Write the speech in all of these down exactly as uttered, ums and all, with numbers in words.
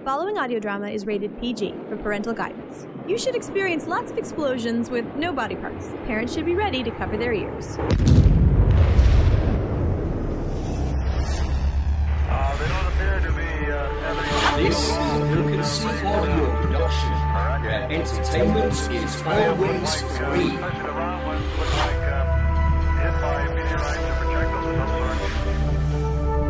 following audio drama is rated P G for parental guidance. You should experience lots of explosions with no body parts. Parents should be ready to cover their ears. Uh, they don't appear to be uh, having... This is a Milk C audio production, where entertainment is always free. Touching around one looks like uh, hit by meteorites or projectiles of some sort.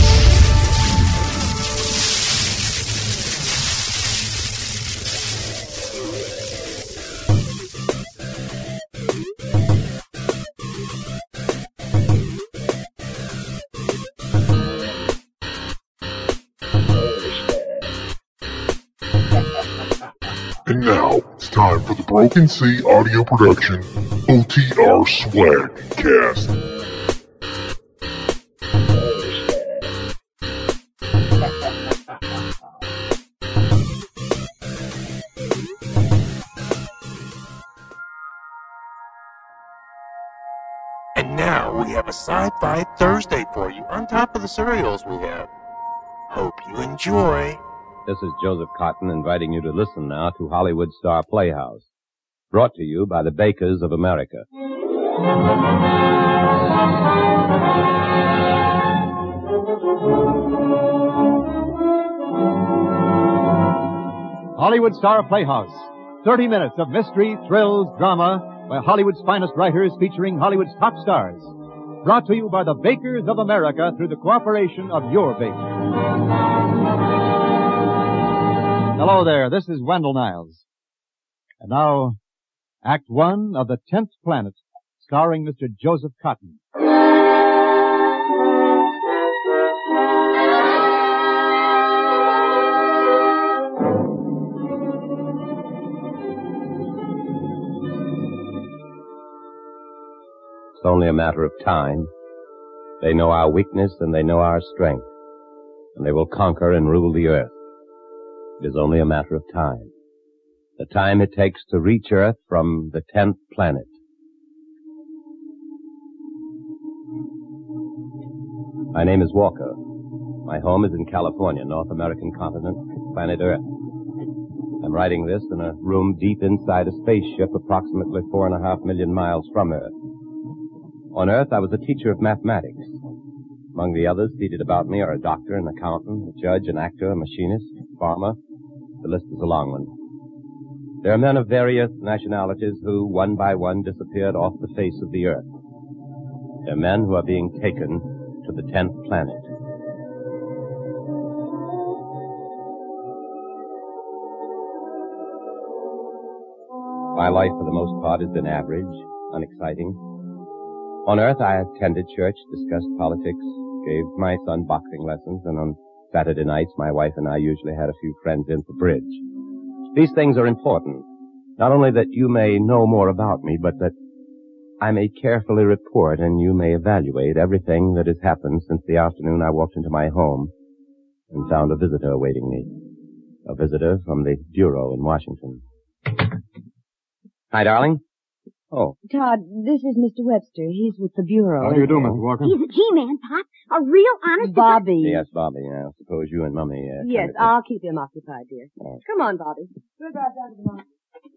And now, it's time for the Broken Sea audio production, O T R Swag Cast. And now we have a Sci-Fi Thursday for you on top of the cereals we have. Hope you enjoy. This is Joseph Cotton inviting you to listen now to Hollywood Star Playhouse, brought to you by the Bakers of America. Hollywood Star Playhouse. thirty minutes of mystery, thrills, drama by Hollywood's finest writers featuring Hollywood's top stars. Brought to you by the Bakers of America through the cooperation of your bakers. Hello there, this is Wendell Niles. And now, Act One of The Tenth Planet, starring Mister Joseph Cotton. It's only a matter of time. They know our weakness and they know our strength, and they will conquer and rule the earth. It is only a matter of time. The time it takes to reach Earth from the tenth planet. My name is Walker. My home is in California, North American continent, planet Earth. I'm writing this in a room deep inside a spaceship approximately four and a half million miles from Earth. On Earth, I was a teacher of mathematics. Among the others seated about me are a doctor, an accountant, a judge, an actor, a machinist, a farmer. The list is a long one. There are men of various nationalities who, one by one, disappeared off the face of the earth. There are men who are being taken to the tenth planet. My life, for the most part, has been average, unexciting. On Earth, I attended church, discussed politics, gave my son boxing lessons, and on Saturday nights, my wife and I usually had a few friends in for bridge. These things are important. Not only that you may know more about me, but that I may carefully report and you may evaluate everything that has happened since the afternoon I walked into my home and found a visitor awaiting me. A visitor from the Bureau in Washington. Hi, darling. Oh. Todd, this is Mister Webster. He's with the Bureau. How do you do, Mister Walker? He's a G-man, Pop. A real honest... Bobby. Yes, Bobby. I suppose you and Mummy... Uh, yes, kind of I'll keep him occupied, dear. Oh. Come on, Bobby. We'll drive down to the market.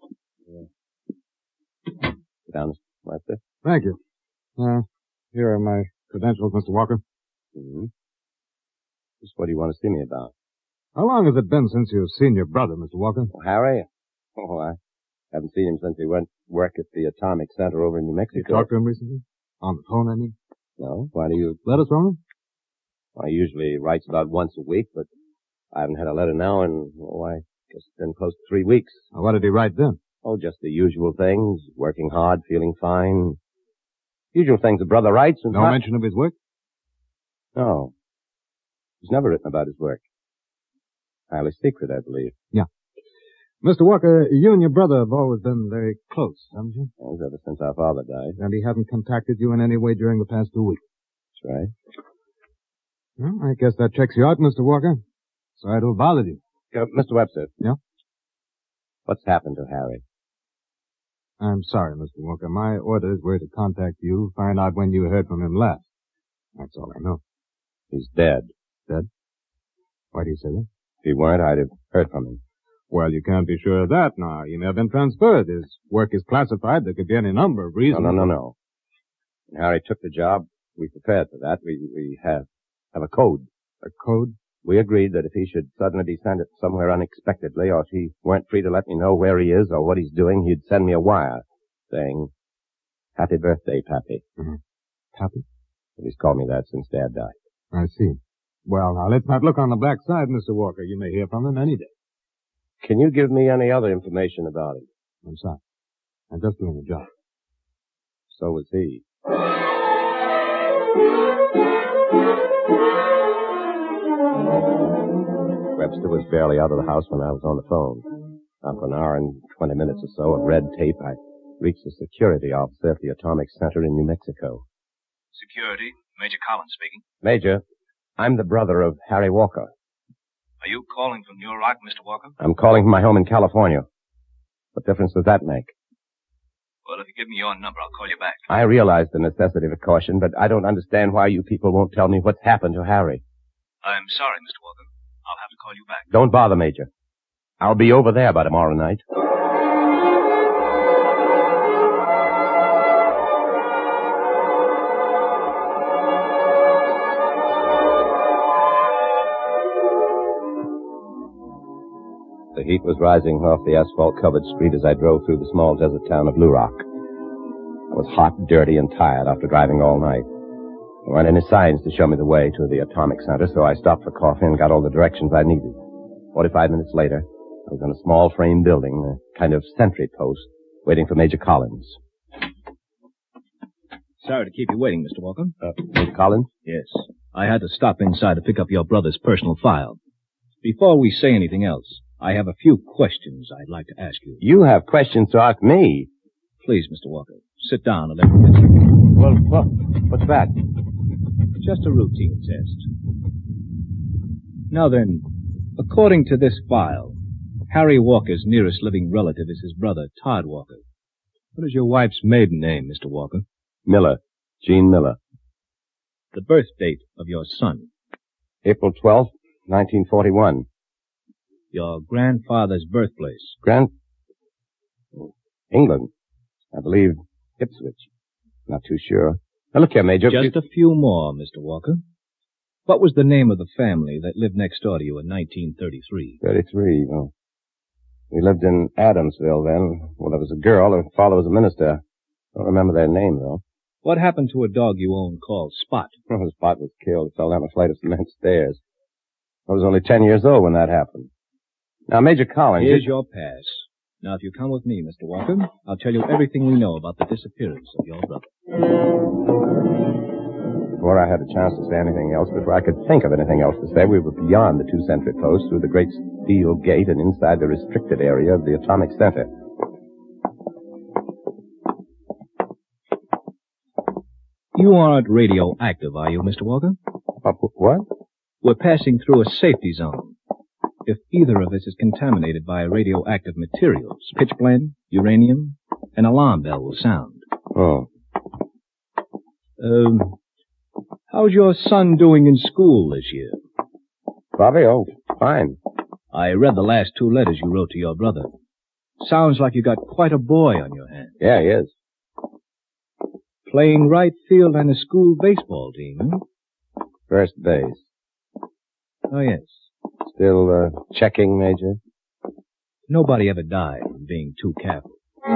Yeah. Sit down, Mister Webster. Thank you. Uh, here are my credentials, Mister Walker. Mm-hmm. Just what do you want to see me about? How long has it been since you've seen your brother, Mister Walker? Oh, Harry? Oh, I haven't seen him since he went work at the Atomic Center over in New Mexico. You talked to him recently? On the phone, I mean? No. Why do you... Letters from him? Well, he usually writes about once a week, but I haven't had a letter now in, oh, I guess it's been close to three weeks. Well, what did he write then? Oh, just the usual things. Working hard, feeling fine. Usual things a brother writes. And No I... mention of his work? No. He's never written about his work. Highly secret, I believe. Yeah. Mister Walker, you and your brother have always been very close, haven't you? Yes, ever since our father died. And he hasn't contacted you in any way during the past two weeks. That's right. Well, I guess that checks you out, Mister Walker. Sorry to have bothered you. Uh, Mister Webster. Yeah? What's happened to Harry? I'm sorry, Mister Walker. My orders were to contact you, find out when you heard from him last. That's all I know. He's dead. Dead? Why do you say that? he weren't, I'd have heard from him. Well, you can't be sure of that now. He may have been transferred. His work is classified. There could be any number of reasons. No, no, no, no. When Harry took the job, we prepared for that. We we have have a code. A code? We agreed that if he should suddenly be sent somewhere unexpectedly, or if he weren't free to let me know where he is or what he's doing, he'd send me a wire saying, "Happy birthday, Pappy." Mm-hmm. Pappy? He's called me that since Dad died. I see. Well, now, let's not look on the black side, Mister Walker. You may hear from him any day. Can you give me any other information about him? I'm sorry. I'm just doing the job. So was he. Webster was barely out of the house when I was on the phone. After an hour and twenty minutes or so of red tape, I reached the security officer at the Atomic Center in New Mexico. Security, Major Collins speaking. Major, I'm the brother of Harry Walker. Are you calling from New Rock, Mister Walker? I'm calling from my home in California. What difference does that make? Well, if you give me your number, I'll call you back. I realize the necessity for caution, but I don't understand why you people won't tell me what's happened to Harry. I'm sorry, Mister Walker. I'll have to call you back. Don't bother, Major. I'll be over there by tomorrow night. The heat was rising off the asphalt-covered street as I drove through the small desert town of Blue Rock. I was hot, dirty, and tired after driving all night. There weren't any signs to show me the way to the Atomic Center, so I stopped for coffee and got all the directions I needed. Forty-five minutes later, I was in a small frame building, a kind of sentry post, waiting for Major Collins. Sorry to keep you waiting, Mister Walker. Uh, Major Collins? Yes. I had to stop inside to pick up your brother's personal file. Before we say anything else, I have a few questions I'd like to ask you. You have questions to ask me? Please, Mister Walker, sit down and let me get you. Well, what? What's that? Just a routine test. Now then, according to this file, Harry Walker's nearest living relative is his brother, Todd Walker. What is your wife's maiden name, Mister Walker? Miller. Jean Miller. The birth date of your son? April twelfth, nineteen forty-one. Your grandfather's birthplace? Grand... England. I believe Ipswich. Not too sure. Now look here, Major. Just a few more, Mister Walker. What was the name of the family that lived next door to you in nineteen thirty-three? thirty-three, well... We lived in Adamsville then. Well, there was a girl. Her father was a minister. I don't remember their name, though. What happened to a dog you owned called Spot? Well, Spot was killed. Fell down a flight of cement stairs. I was only ten years old when that happened. Now, Major Collins... Here's your pass. Now, if you come with me, Mister Walker, I'll tell you everything we know about the disappearance of your brother. Before I had a chance to say anything else, before I could think of anything else to say, we were beyond the two sentry posts, through the great steel gate, and inside the restricted area of the Atomic Center. You aren't radioactive, are you, Mister Walker? Uh, what? We're passing through a safety zone. If either of us is contaminated by radioactive materials, pitchblende, uranium, an alarm bell will sound. Oh. Um, how's your son doing in school this year? Bobby, oh, fine. I read the last two letters you wrote to your brother. Sounds like you got quite a boy on your hands. Yeah, he is. Playing right field on the school baseball team, huh? First base. Oh, yes. Still, uh, checking, Major? Nobody ever died from being too careful.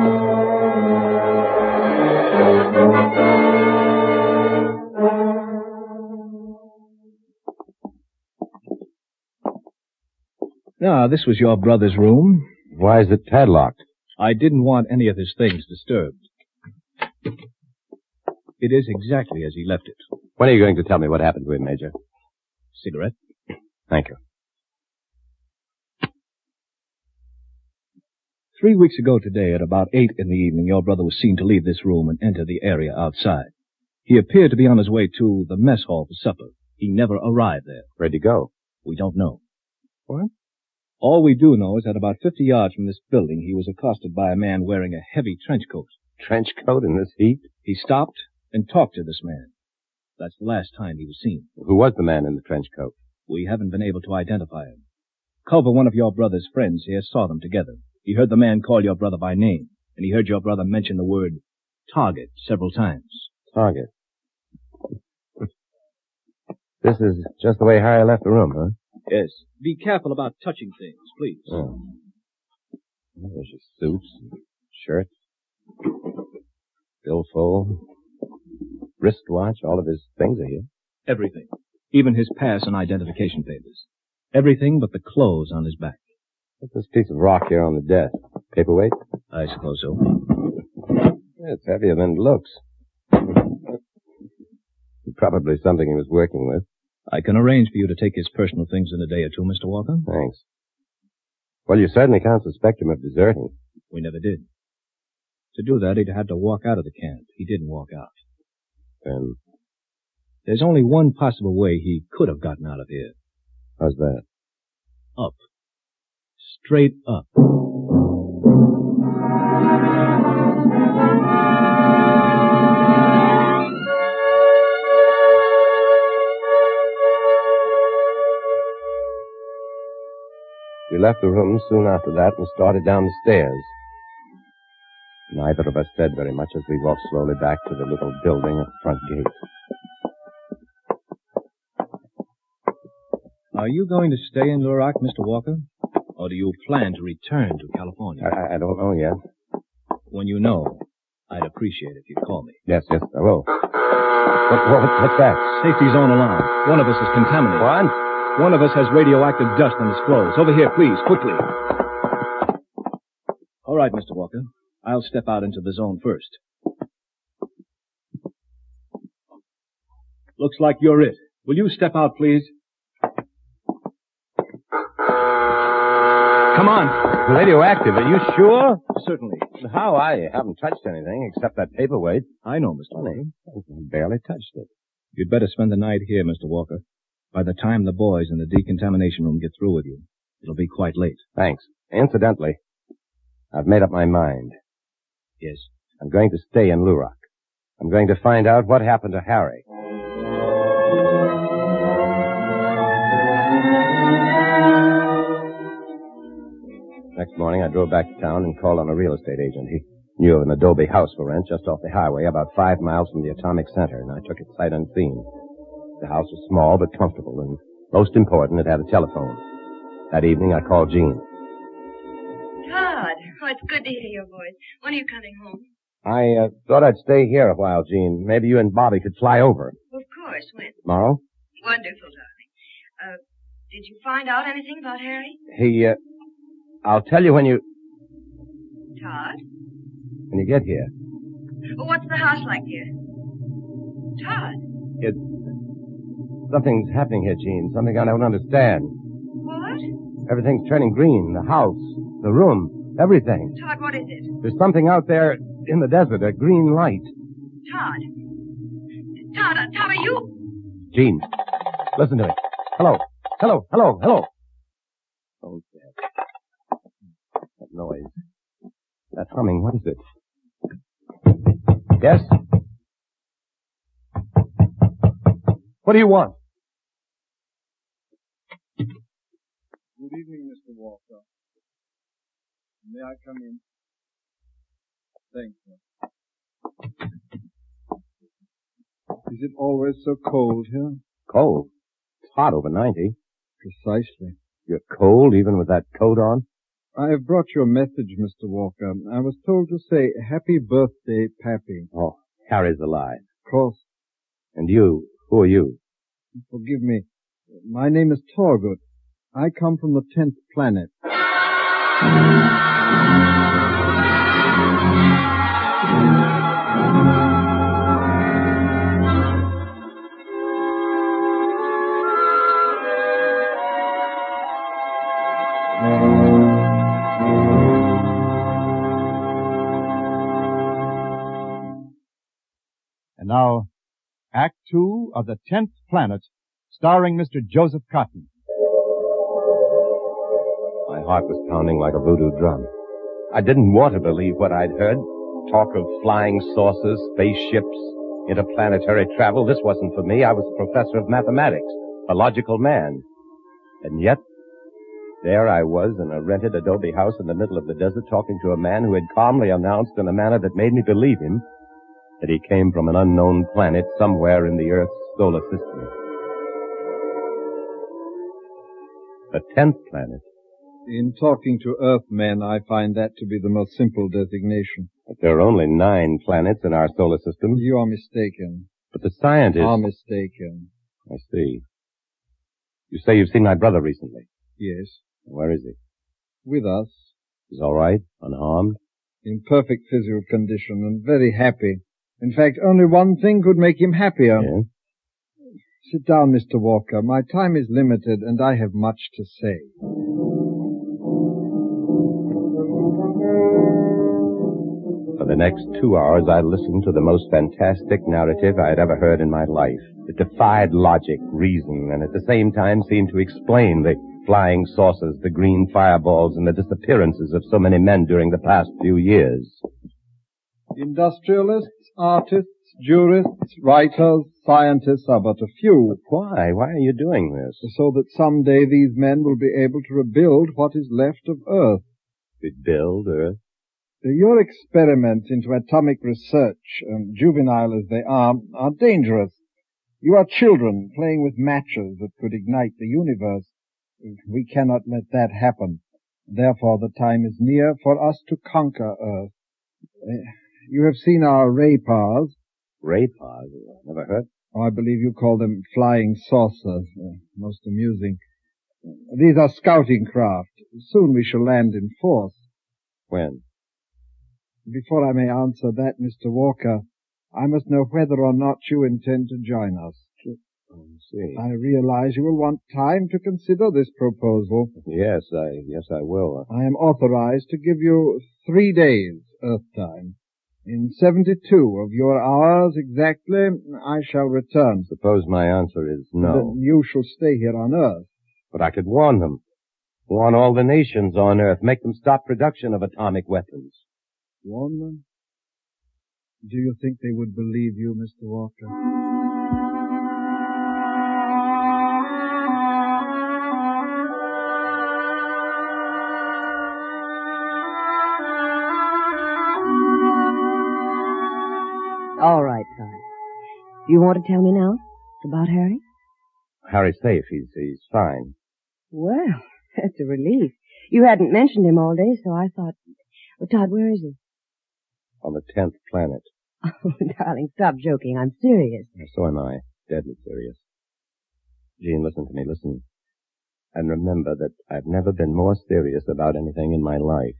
Now, this was your brother's room. Why is it padlocked? I didn't want any of his things disturbed. It is exactly as he left it. When are you going to tell me what happened to him, Major? Cigarette? Thank you. Three weeks ago today, at about eight in the evening, your brother was seen to leave this room and enter the area outside. He appeared to be on his way to the mess hall for supper. He never arrived there. Where'd he go? We don't know. What? All we do know is that about fifty yards from this building, he was accosted by a man wearing a heavy trench coat. Trench coat in this heat? He stopped and talked to this man. That's the last time he was seen. Who was the man in the trench coat? We haven't been able to identify him. Culver, one of your brother's friends here, saw them together. He heard the man call your brother by name, and he heard your brother mention the word target several times. Target. This is just the way Harry left the room, huh? Yes. Be careful about touching things, please. Oh. There's your suits, shirts, billfold, wristwatch, all of his things are here. Everything. Even his pass and identification papers. Everything but the clothes on his back. What's this piece of rock here on the desk? Paperweight? I suppose so. Yeah, it's heavier than it looks. Probably something he was working with. I can arrange for you to take his personal things in a day or two, Mister Walker. Thanks. Well, you certainly can't suspect him of deserting. We never did. To do that, he'd had to walk out of the camp. He didn't walk out. Then? There's only one possible way he could have gotten out of here. How's that? Up. Straight up. We left the room soon after that and started down the stairs. Neither of us said very much as we walked slowly back to the little building at the front gate. Are you going to stay in Lurak, Mister Walker? Or do you plan to return to California? I, I don't know yet. When you know, I'd appreciate it if you'd call me. Yes, yes, I will. What, what, what's that? Safety zone alarm. One of us is contaminated. What? One of us has radioactive dust on his clothes. Over here, please, quickly. All right, Mister Walker. I'll step out into the zone first. Looks like you're it. Will you step out, please? Come on. Radioactive, are you sure? Certainly. How? I haven't touched anything except that paperweight. I know, Mister Walker. I barely touched it. You'd better spend the night here, Mister Walker. By the time the boys in the decontamination room get through with you, it'll be quite late. Thanks. Incidentally, I've made up my mind. Yes? I'm going to stay in Lurak. I'm going to find out what happened to Harry. Next morning, I drove back to town and called on a real estate agent. He knew of an adobe house for rent just off the highway, about five miles from the atomic center, and I took it sight unseen. The house was small but comfortable, and most important, it had a telephone. That evening, I called Jean. Todd, oh, it's good to hear your voice. When are you coming home? I uh, thought I'd stay here a while, Jean. Maybe you and Bobby could fly over. Of course. When? Tomorrow? Wonderful, darling. Uh, did you find out anything about Harry? He, uh, I'll tell you when you... Todd? When you get here. Well, what's the house like, dear? Todd? It... Something's happening here, Jean. Something I don't understand. What? Everything's turning green. The house, the room, everything. Todd, what is it? There's something out there in the desert, a green light. Todd. Todd, uh, Todd, are you... Jean, listen to me. Hello. Hello, hello, hello. Oh, Dad. That noise. That humming, what is it? Yes? What do you want? Good evening, Mister Walker. May I come in? Thank you. Is it always so cold here? Cold? It's hot over ninety. Precisely. You're cold even with that coat on? I have brought you a message, Mister Walker. I was told to say, happy birthday, Pappy. Oh, Harry's alive. Of course. And you, who are you? Forgive me. My name is Torgut. I come from the tenth planet. And now, Act Two of The Tenth Planet, starring Mister Joseph Cotton. My heart was pounding like a voodoo drum. I didn't want to believe what I'd heard. Talk of flying saucers, spaceships, interplanetary travel. This wasn't for me. I was a professor of mathematics, a logical man. And yet, There I was in a rented adobe house in the middle of the desert talking to a man who had calmly announced in a manner that made me believe him that he came from an unknown planet somewhere in the Earth's solar system. The tenth planet. In talking to Earthmen, I find that to be the most simple designation. But there are only nine planets in our solar system. You are mistaken. But the scientists... Are mistaken. I see. You say you've seen my brother recently? Yes. Where is he? With us. He's all right? Unharmed? In perfect physical condition and very happy. In fact, only one thing could make him happier. Yes? Sit down, Mister Walker. My time is limited and I have much to say. For the next two hours, I listened to the most fantastic narrative I had ever heard in my life. It defied logic, reason, and at the same time seemed to explain the flying saucers, the green fireballs, and the disappearances of so many men during the past few years. Industrialists, artists, jurists, writers, scientists are but a few. Why? Why are you doing this? So that someday these men will be able to rebuild what is left of Earth. Rebuild Earth? Your experiments into atomic research, um, juvenile as they are, are dangerous. You are children playing with matches that could ignite the universe. We cannot let that happen. Therefore, the time is near for us to conquer Earth. Uh, you have seen our ray powers. Ray powers? Never heard. Oh, I believe you call them flying saucers. Uh, most amusing. These are scouting craft. Soon we shall land in force. When? Before I may answer that, Mister Walker, I must know whether or not you intend to join us. I see. I realize you will want time to consider this proposal. Yes, I, yes, I will. I am authorized to give you three days Earth time. In seventy-two of your hours exactly, I shall return. Suppose my answer is no. Then you shall stay here on Earth. But I could warn them. Warn all the nations on Earth. Make them stop production of atomic weapons. Warn them? Do you think they would believe you, Mister Walker? All right, Todd. Do you want to tell me now about Harry? Harry's safe. He's, he's fine. Well, that's a relief. You hadn't mentioned him all day, so I thought... Well, Todd, where is he? On the tenth planet. Oh, darling, stop joking. I'm serious. So am I. Deadly serious. Jean, listen to me. Listen. And remember that I've never been more serious about anything in my life.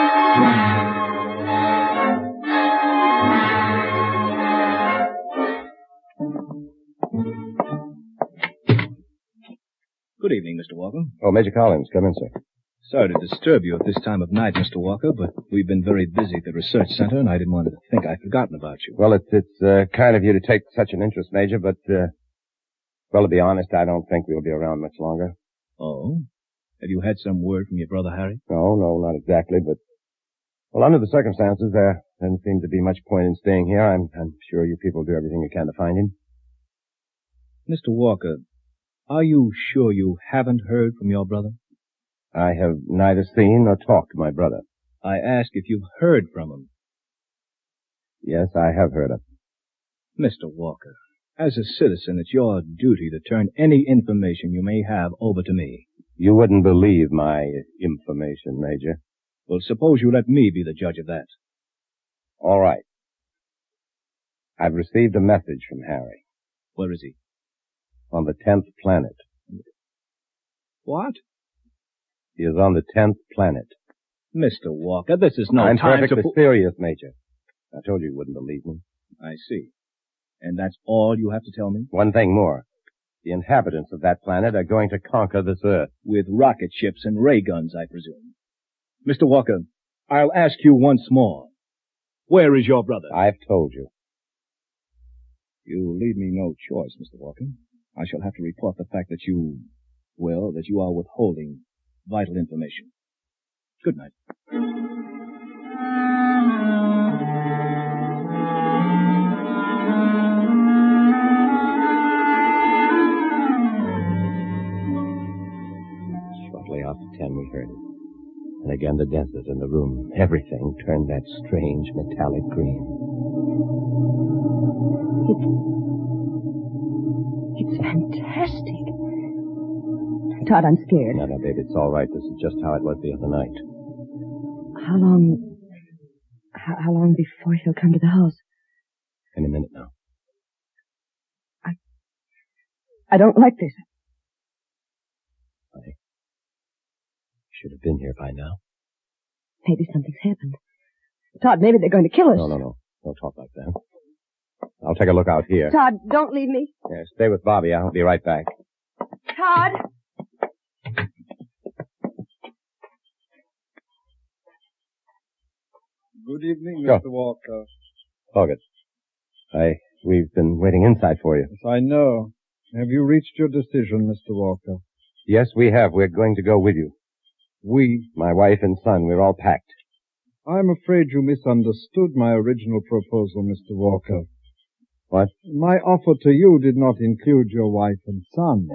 Good evening, Mister Walker. Oh, Major Collins. Come in, sir. Sorry to disturb you at this time of night, Mister Walker, but we've been very busy at the research center, and I didn't want to think I'd forgotten about you. Well, it's, it's uh, kind of you to take such an interest, Major, but, uh, well, to be honest, I don't think we'll be around much longer. Oh? Have you had some word from your brother, Harry? No, no, not exactly, but, well, under the circumstances, there doesn't seem to be much point in staying here. I'm, I'm sure you people do everything you can to find him. Mister Walker, are you sure you haven't heard from your brother? I have neither seen nor talked to my brother. I ask if you've heard from him. Yes, I have heard of him. Mister Walker, as a citizen, it's your duty to turn any information you may have over to me. You wouldn't believe my information, Major. Well, suppose you let me be the judge of that. All right. I've received a message from Harry. Where is he? On the tenth planet. What? He is on the tenth planet. Mister Walker, this is no I'm time perfectly to... serious, Major. I told you you wouldn't believe me. I see. And that's all you have to tell me? One thing more. The inhabitants of that planet are going to conquer this Earth. With rocket ships and ray guns, I presume. Mister Walker, I'll ask you once more. Where is your brother? I've told you. You leave me no choice, Mister Walker. I shall have to report the fact that you, well, that you are withholding vital information. Good night. to ten, we heard it. And again the desert and the room, everything turned that strange metallic green. It's... It's fantastic. Todd, I'm scared. No, no, baby, it's all right. This is just how it was the other night. How long... How, how long before he'll come to the house? Any minute now. I... I don't like this. I should have been here by now. Maybe something's happened. Todd, maybe they're going to kill us. No, no, no. Don't talk like that. I'll take a look out here. Todd, don't leave me. Yeah, stay with Bobby. I'll be right back. Todd! Good evening, Go. Mister Walker. Hoggett. I... We've been waiting inside for you. Yes, I know. Have you reached your decision, Mister Walker? Yes, we have. We're going to go with you. We? My wife and son. We're all packed. I'm afraid you misunderstood my original proposal, Mister Walker. What? My offer to you did not include your wife and son.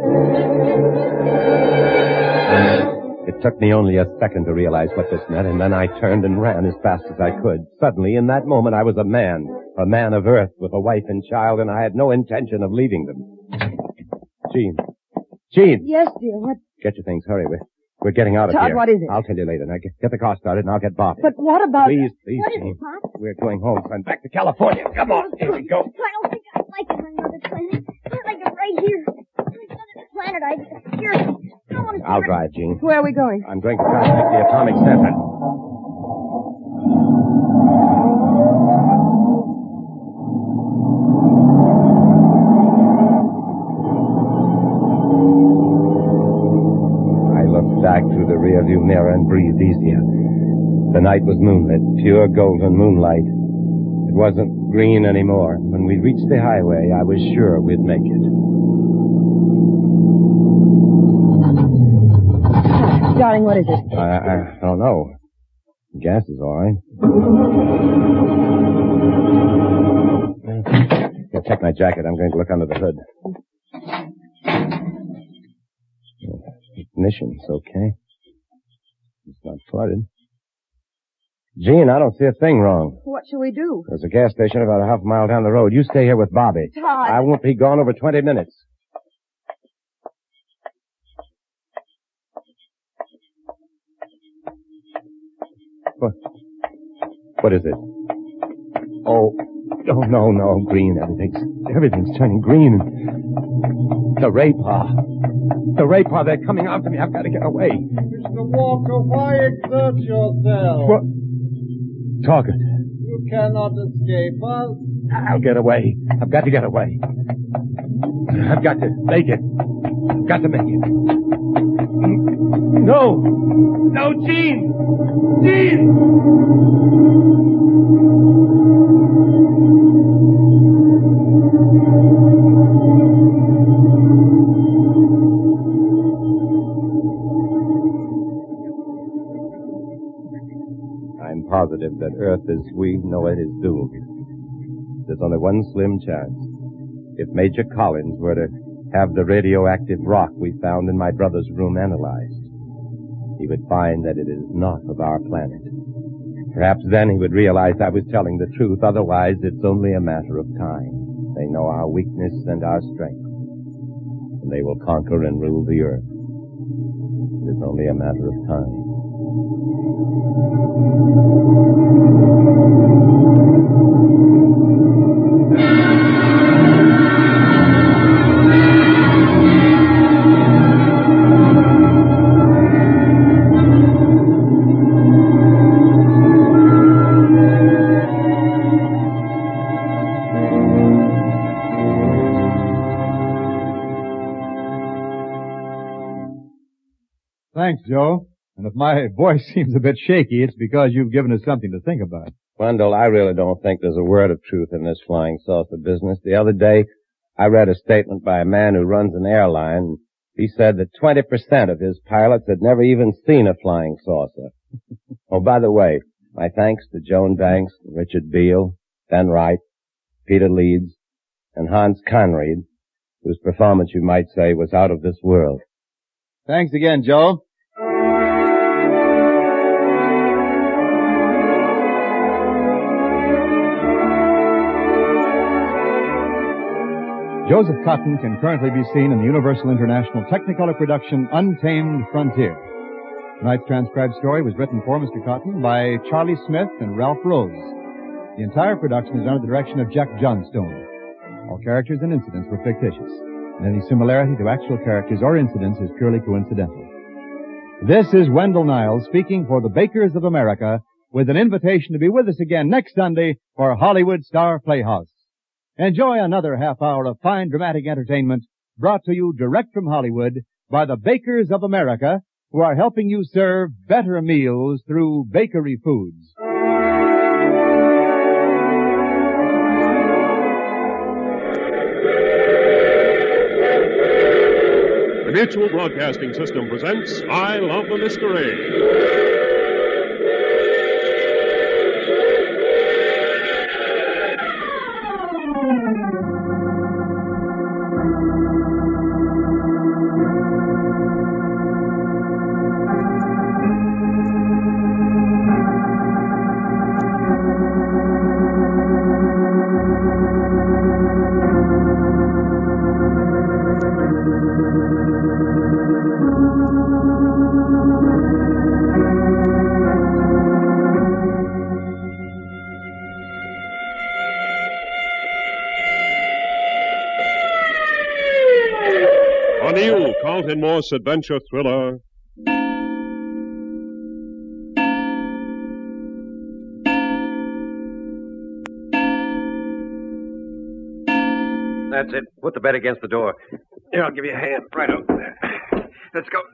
It took me only a second to realize what this meant, and then I turned and ran as fast as I could. Suddenly, in that moment, I was a man. A man of earth with a wife and child, and I had no intention of leaving them. Jean. Jean! Yes, dear, what? Get your things. Hurry. We're, we're getting out of Todd, here. what is it? I'll tell you later. Now, get, get the car started, and I'll get Bobby. But what about... Please, please, What is Jean. it, Pop? We're going home, son. Back to California. Come on. Here we go. I don't think I like it on another planet. I like it right here. On another planet, I get scared. I don't want to... I'll drive, Jean. Where are we going? I'm going to contact the atomic center. I looked back through the rearview mirror and breathed easier. The night was moonlit, pure golden moonlight. It wasn't green anymore. When we reached the highway, I was sure we'd make it. Darling, what is it? I, I, I don't know. Gas is all right. Here, check my jacket. I'm going to look under the hood. Ignition's okay. It's not flooded. Jean, I don't see a thing wrong. What shall we do? There's a gas station about a half mile down the road. You stay here with Bobby. Todd. I won't be gone over twenty minutes. What? What is it? Oh, oh no, no, green. Everything's, everything's turning green. The Raypaw. The Raypaw, they're coming after me. I've got to get away. Mister Walker, why exert yourself? What? Target. You cannot escape us. I'll get away. I've got to get away. I've got to make it. I've got to make it. No! No, Jean! Jean! I'm positive that Earth as we know it is doomed. There's only one slim chance. If Major Collins were to have the radioactive rock we found in my brother's room analyzed, he would find that it is not of our planet. Perhaps then he would realize I was telling the truth. Otherwise, it's only a matter of time. They know our weakness and our strength, and they will conquer and rule the earth. It is only a matter of time. Thanks, Joe. And if my voice seems a bit shaky, it's because you've given us something to think about. Wendell, I really don't think there's a word of truth in this flying saucer business. The other day, I read a statement by a man who runs an airline. He said that twenty percent of his pilots had never even seen a flying saucer. Oh, by the way, my thanks to Joan Banks, Richard Beale, Ben Wright, Peter Leeds, and Hans Conried, whose performance, you might say, was out of this world. Thanks again, Joe. Joseph Cotten can currently be seen in the Universal International Technicolor production Untamed Frontier. Tonight's transcribed story was written for Mister Cotten by Charlie Smith and Ralph Rose. The entire production is under the direction of Jack Johnstone. All characters and incidents were fictitious, and any similarity to actual characters or incidents is purely coincidental. This is Wendell Niles speaking for the Bakers of America with an invitation to be with us again next Sunday for Hollywood Star Playhouse. Enjoy another half hour of fine dramatic entertainment brought to you direct from Hollywood by the Bakers of America, who are helping you serve better meals through bakery foods. The Mutual Broadcasting System presents I Love the Mystery. Carlton Morse adventure thriller, That's it. Put the bed against the door. Here, I'll give you a hand. Right up there. Let's go.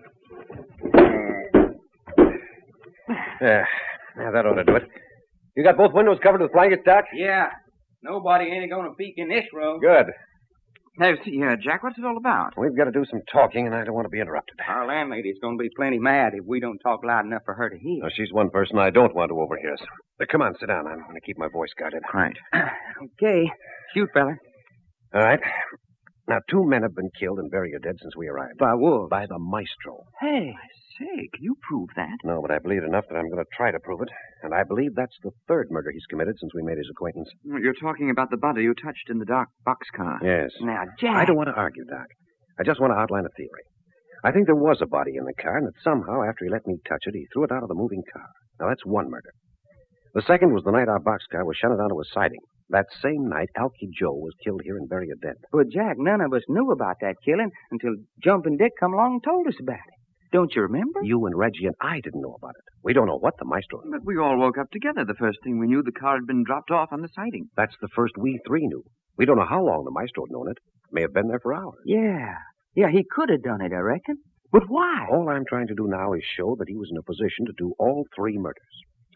Yeah, yeah, that ought to do it. You got both windows covered with blankets, Doc? Yeah. Nobody ain't going to peek in this room. Good. Now, see, uh, Jack, what's it all about? We've got to do some talking, and I don't want to be interrupted. Our landlady's going to be plenty mad if we don't talk loud enough for her to hear. Now, she's one person I don't want to overhear. So, uh, come on, sit down. I'm going to keep my voice guarded. Right. Okay. Shoot, fella. All right. Now, two men have been killed and buried or dead since we arrived. By wolves? By the maestro. Hey, say, can you prove that? No, but I believe enough that I'm going to try to prove it. And I believe that's the third murder he's committed since we made his acquaintance. You're talking about the body you touched in the dark boxcar. Yes. Now, Jack... I don't want to argue, Doc. I just want to outline a theory. I think there was a body in the car, and that somehow, after he let me touch it, he threw it out of the moving car. Now, that's one murder. The second was the night our boxcar was shunted onto a siding. That same night, Alky Joe was killed here and buried dead. But, Jack, none of us knew about that killing until Jumpin' Dick come along and told us about it. Don't you remember? You and Reggie and I didn't know about it. We don't know what the maestro knew. But we all woke up together the first thing we knew the car had been dropped off on the siding. That's the first we three knew. We don't know how long the maestro had known it. May have been there for hours. Yeah. Yeah, he could have done it, I reckon. But why? All I'm trying to do now is show that he was in a position to do all three murders.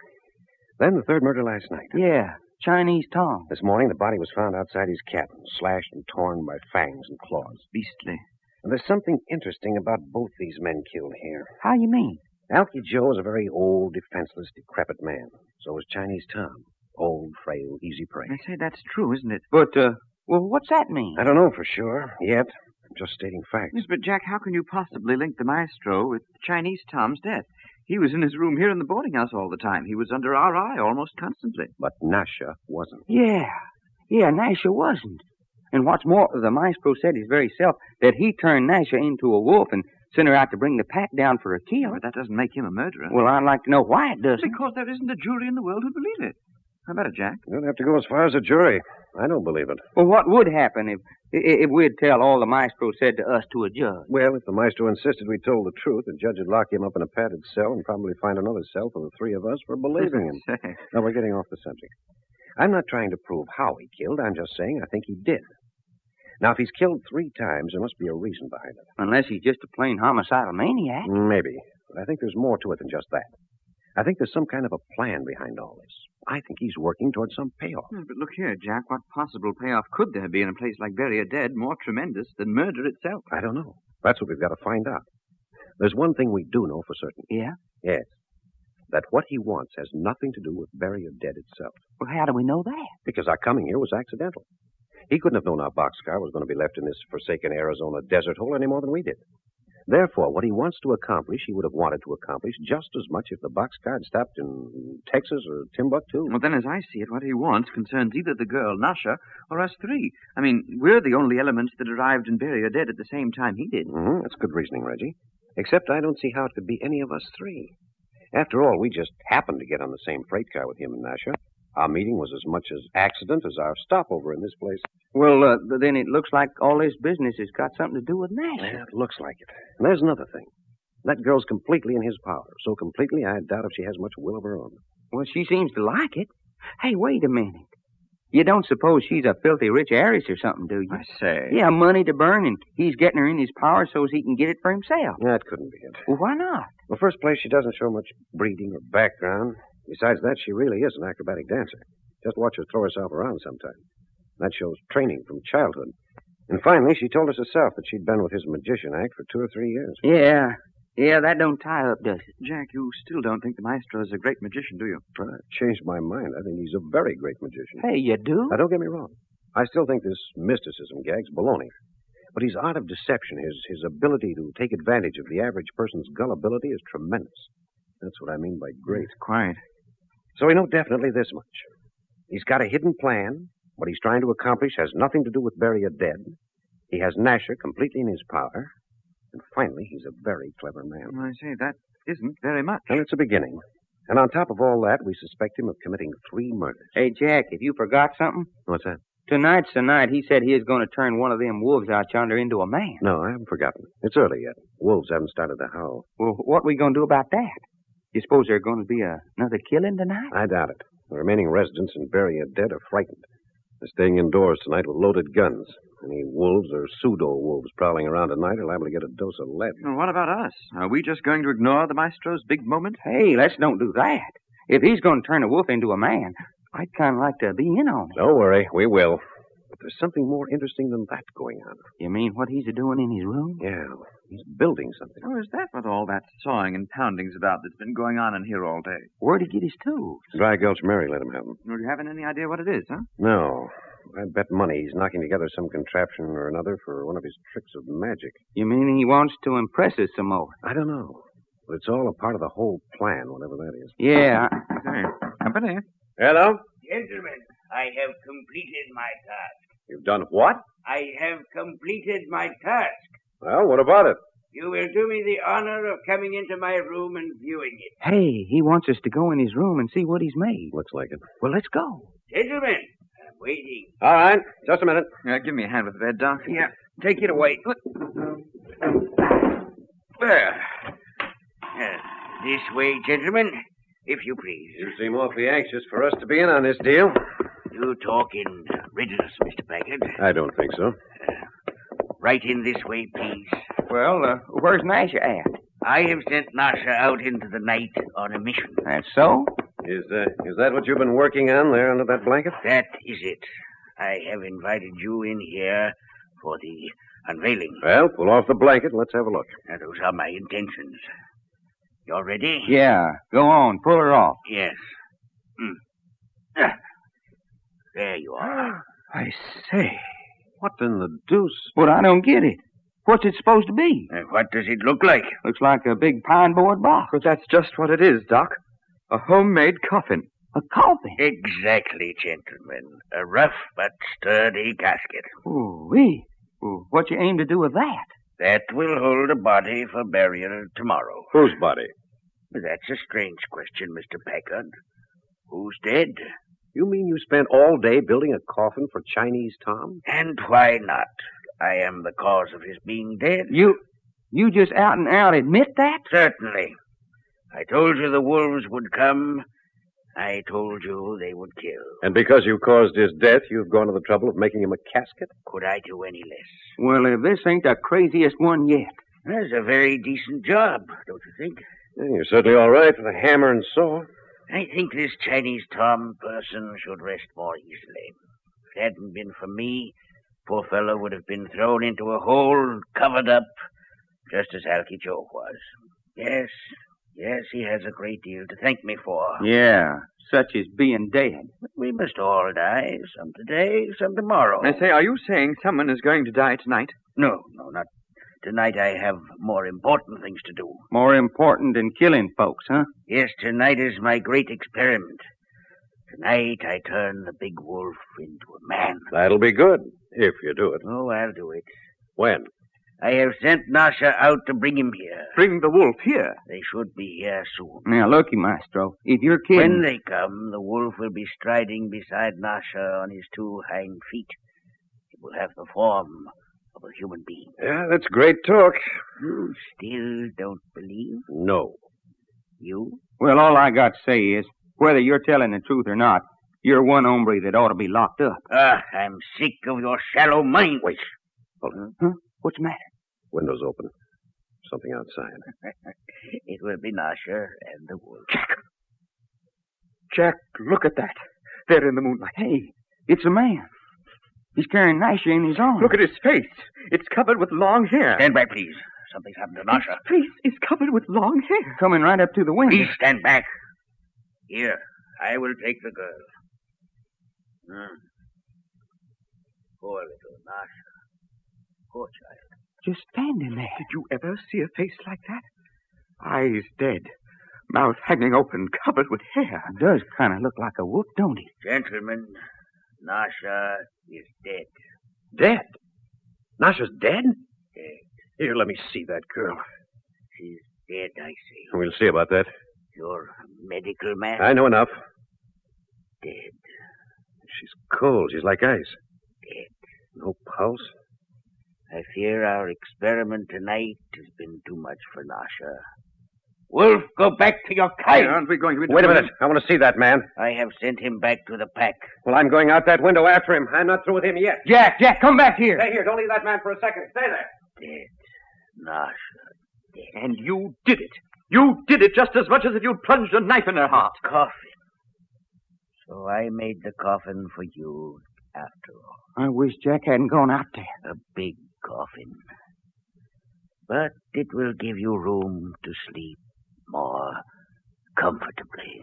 Then the third murder last night. Yeah, Chinese Tom. This morning, the body was found outside his cabin, slashed and torn by fangs and claws. Beastly. And there's something interesting about both these men killed here. How you mean? Alky Joe is a very old, defenseless, decrepit man. So is Chinese Tom. Old, frail, easy prey. I say that's true, isn't it? But, uh, well, what's that mean? I don't know for sure, yet. I'm just stating facts. Yes, but, Jack, how can you possibly link the maestro with Chinese Tom's death? He was in his room here in the boarding house all the time. He was under our eye almost constantly. But Nasha wasn't. Yeah. Yeah, Nasha wasn't. And what's more, the maestro said his very self that he turned Nasha into a wolf and sent her out to bring the pack down for a kill. But that doesn't make him a murderer. Well, I'd like to know why it doesn't. Because there isn't a jury in the world who'd believe it. How about it, Jack? You don't have to go as far as a jury. I don't believe it. Well, what would happen if if we'd tell all the maestro said to us to a judge? Well, if the maestro insisted we told the truth, the judge would lock him up in a padded cell and probably find another cell for the three of us for believing him. Now, we're getting off the subject. I'm not trying to prove how he killed. I'm just saying I think he did. Now, if he's killed three times, there must be a reason behind it. Unless he's just a plain homicidal maniac. Maybe. But I think there's more to it than just that. I think there's some kind of a plan behind all this. I think he's working towards some payoff. Yeah, but look here, Jack. What possible payoff could there be in a place like Bury or Dead more tremendous than murder itself? I don't know. That's what we've got to find out. There's one thing we do know for certain. Yeah? Yes. That what he wants has nothing to do with Bury or Dead itself. Well, how do we know that? Because our coming here was accidental. He couldn't have known our boxcar was going to be left in this forsaken Arizona desert hole any more than we did. Therefore, what he wants to accomplish, he would have wanted to accomplish just as much if the boxcar had stopped in Texas or Timbuktu. Well, then, as I see it, what he wants concerns either the girl, Nasha, or us three. I mean, we're the only elements that arrived in Bury or Dead at the same time he did. Mm-hmm. That's good reasoning, Reggie. Except I don't see how it could be any of us three. After all, we just happened to get on the same freight car with him and Nasha. Our meeting was as much as accident as our stopover in this place. Well, uh, then it looks like all this business has got something to do with Nash. Yeah, it looks like it. And there's another thing. That girl's completely in his power. So completely, I doubt if she has much will of her own. Well, she seems to like it. Hey, wait a minute. You don't suppose she's a filthy rich heiress or something, do you? I say. Yeah, money to burn, and he's getting her in his power so he can get it for himself. That couldn't be it. Well, why not? Well, first place, she doesn't show much breeding or background. Besides that, she really is an acrobatic dancer. Just watch her throw herself around sometime. That shows training from childhood. And finally, she told us herself that she'd been with his magician act for two or three years. Yeah. Yeah, that don't tie up, does it? Jack, you still don't think the maestro is a great magician, do you? Well, I've changed my mind. I think he's a very great magician. Hey, you do? Now, don't get me wrong. I still think this mysticism gag's baloney. But his art of deception, his, his ability to take advantage of the average person's gullibility is tremendous. That's what I mean by great. It's quite. So we know definitely this much. He's got a hidden plan. What he's trying to accomplish has nothing to do with Bury or Dead. He has Nasha completely in his power. And finally, he's a very clever man. I say, that isn't very much. Well, it's a beginning. And on top of all that, we suspect him of committing three murders. Hey, Jack, if you forgot something? What's that? Tonight's the night he said he was going to turn one of them wolves out yonder into a man. No, I haven't forgotten. It's early yet. Wolves haven't started to howl. Well, what are we going to do about that? You suppose there's going to be a, another killing tonight? I doubt it. The remaining residents in Bury or Dead are frightened. They're staying indoors tonight with loaded guns. Any wolves or pseudo-wolves prowling around tonight are liable to get a dose of lead. Well, what about us? Are we just going to ignore the maestro's big moment? Hey, let's don't do that. If he's going to turn a wolf into a man, I'd kind of like to be in on it. Don't worry, we will. But there's something more interesting than that going on. You mean what he's doing in his room? Yeah, he's building something. Oh, is that what all that sawing and pounding's about that's been going on in here all day? Where'd he get his tools? Dry Gulch Mary let him have them. Well, you haven't any idea what it is, huh? No. I'd bet money he's knocking together some contraption or another for one of his tricks of magic. You mean he wants to impress us some more? I don't know. But it's all a part of the whole plan, whatever that is. Yeah. Hey, company. Hello? Gentlemen, I have completed my task. You've done what? I have completed my task. Well, what about it? You will do me the honor of coming into my room and viewing it. Hey, he wants us to go in his room and see what he's made. Looks like it. Well, let's go. Gentlemen, I'm waiting. All right. Just a minute. Yeah, give me a hand with the bed, Doc. Yeah, take it away. There. Uh, this way, gentlemen, if you please. You seem awfully anxious for us to be in on this deal. You talk in riddles, Mister Packard. I don't think so. Uh, right in this way, please. Well, uh, where's Nasha at? I have sent Nasha out into the night on a mission. That's so? Is, uh, is that what you've been working on there under that blanket? That is it. I have invited you in here for the unveiling. Well, pull off the blanket and let's have a look. Now, those are my intentions. You're ready? Yeah. Go on. Pull her off. Yes. Mm. Ah. There you are. I say. What in the deuce? But I don't get it. What's it supposed to be? Uh, what does it look like? Looks like a big pine board box. But that's just what it is, Doc. A homemade coffin. A coffin? Exactly, gentlemen. A rough but sturdy casket. Ooh-wee. Well, what you aim to do with that? That will hold a body for burial tomorrow. Whose body? That's a strange question, Mister Packard. Who's dead? You mean you spent all day building a coffin for Chinese Tom? And why not? I am the cause of his being dead. You, you just out and out admit that? Certainly. I told you the wolves would come. I told you they would kill. And because you caused his death, you've gone to the trouble of making him a casket? Could I do any less? Well, if this ain't the craziest one yet. That's a very decent job, don't you think? Yeah, you're certainly all right with a hammer and saw. I think this Chinese Tom person should rest more easily. If it hadn't been for me, poor fellow would have been thrown into a hole, covered up, just as Alky Joe was. Yes, yes, he has a great deal to thank me for. Yeah, such as being dead. But we must all die, some today, some tomorrow. I say, are you saying someone is going to die tonight? No, no, not tonight I have more important things to do. More important than killing folks, huh? Yes, tonight is my great experiment. Tonight I turn the big wolf into a man. That'll be good, if you do it. Oh, I'll do it. When? I have sent Nasha out to bring him here. Bring the wolf here? They should be here soon. Now, looky, Maestro, if you're kidding... When they come, the wolf will be striding beside Nasha on his two hind feet. He will have the form of a human being. Yeah, that's great talk. You still don't believe? No. You? Well, all I got to say is, whether you're telling the truth or not, you're one hombre that ought to be locked up. Ah, I'm sick of your shallow mind. Wait. Hold on. Huh? What's the matter? Window's open. Something outside. It will be Nasha and the wolf. Jack! Jack, look at that. There in the moonlight. Hey, it's a man. He's carrying Nasha in his arms. Look at his face. It's covered with long hair. Stand back, please. Something's happened to Nasha. His face is covered with long hair. Coming right up to the window. Please stand back. Here, I will take the girl. Hmm. Poor little Nasha. Poor child. Just standing there. Did you ever see a face like that? Eyes dead. Mouth hanging open, covered with hair. It does kind of look like a wolf, don't it? Gentlemen, Nasha is dead. Dead? Nasha's dead? Dead. Here, let me see that girl. She's dead, I say. We'll see about that. You're a medical man? I know enough. Dead. She's cold. She's like ice. Dead. No pulse. I fear our experiment tonight has been too much for Nasha. Wolf, go back to your kite. Aren't we going to be... Wait a minute. I want to see that man. I have sent him back to the pack. Well, I'm going out that window after him. I'm not through with him yet. Jack, Jack, come back here. Stay here. Don't leave that man for a second. Stay there. Dead. Nasha. Dead. And you did it. You did it just as much as if you'd plunged a knife in her heart. Coffin. So I made the coffin for you after all. I wish Jack hadn't gone out there. A big coffin. But it will give you room to sleep more comfortably.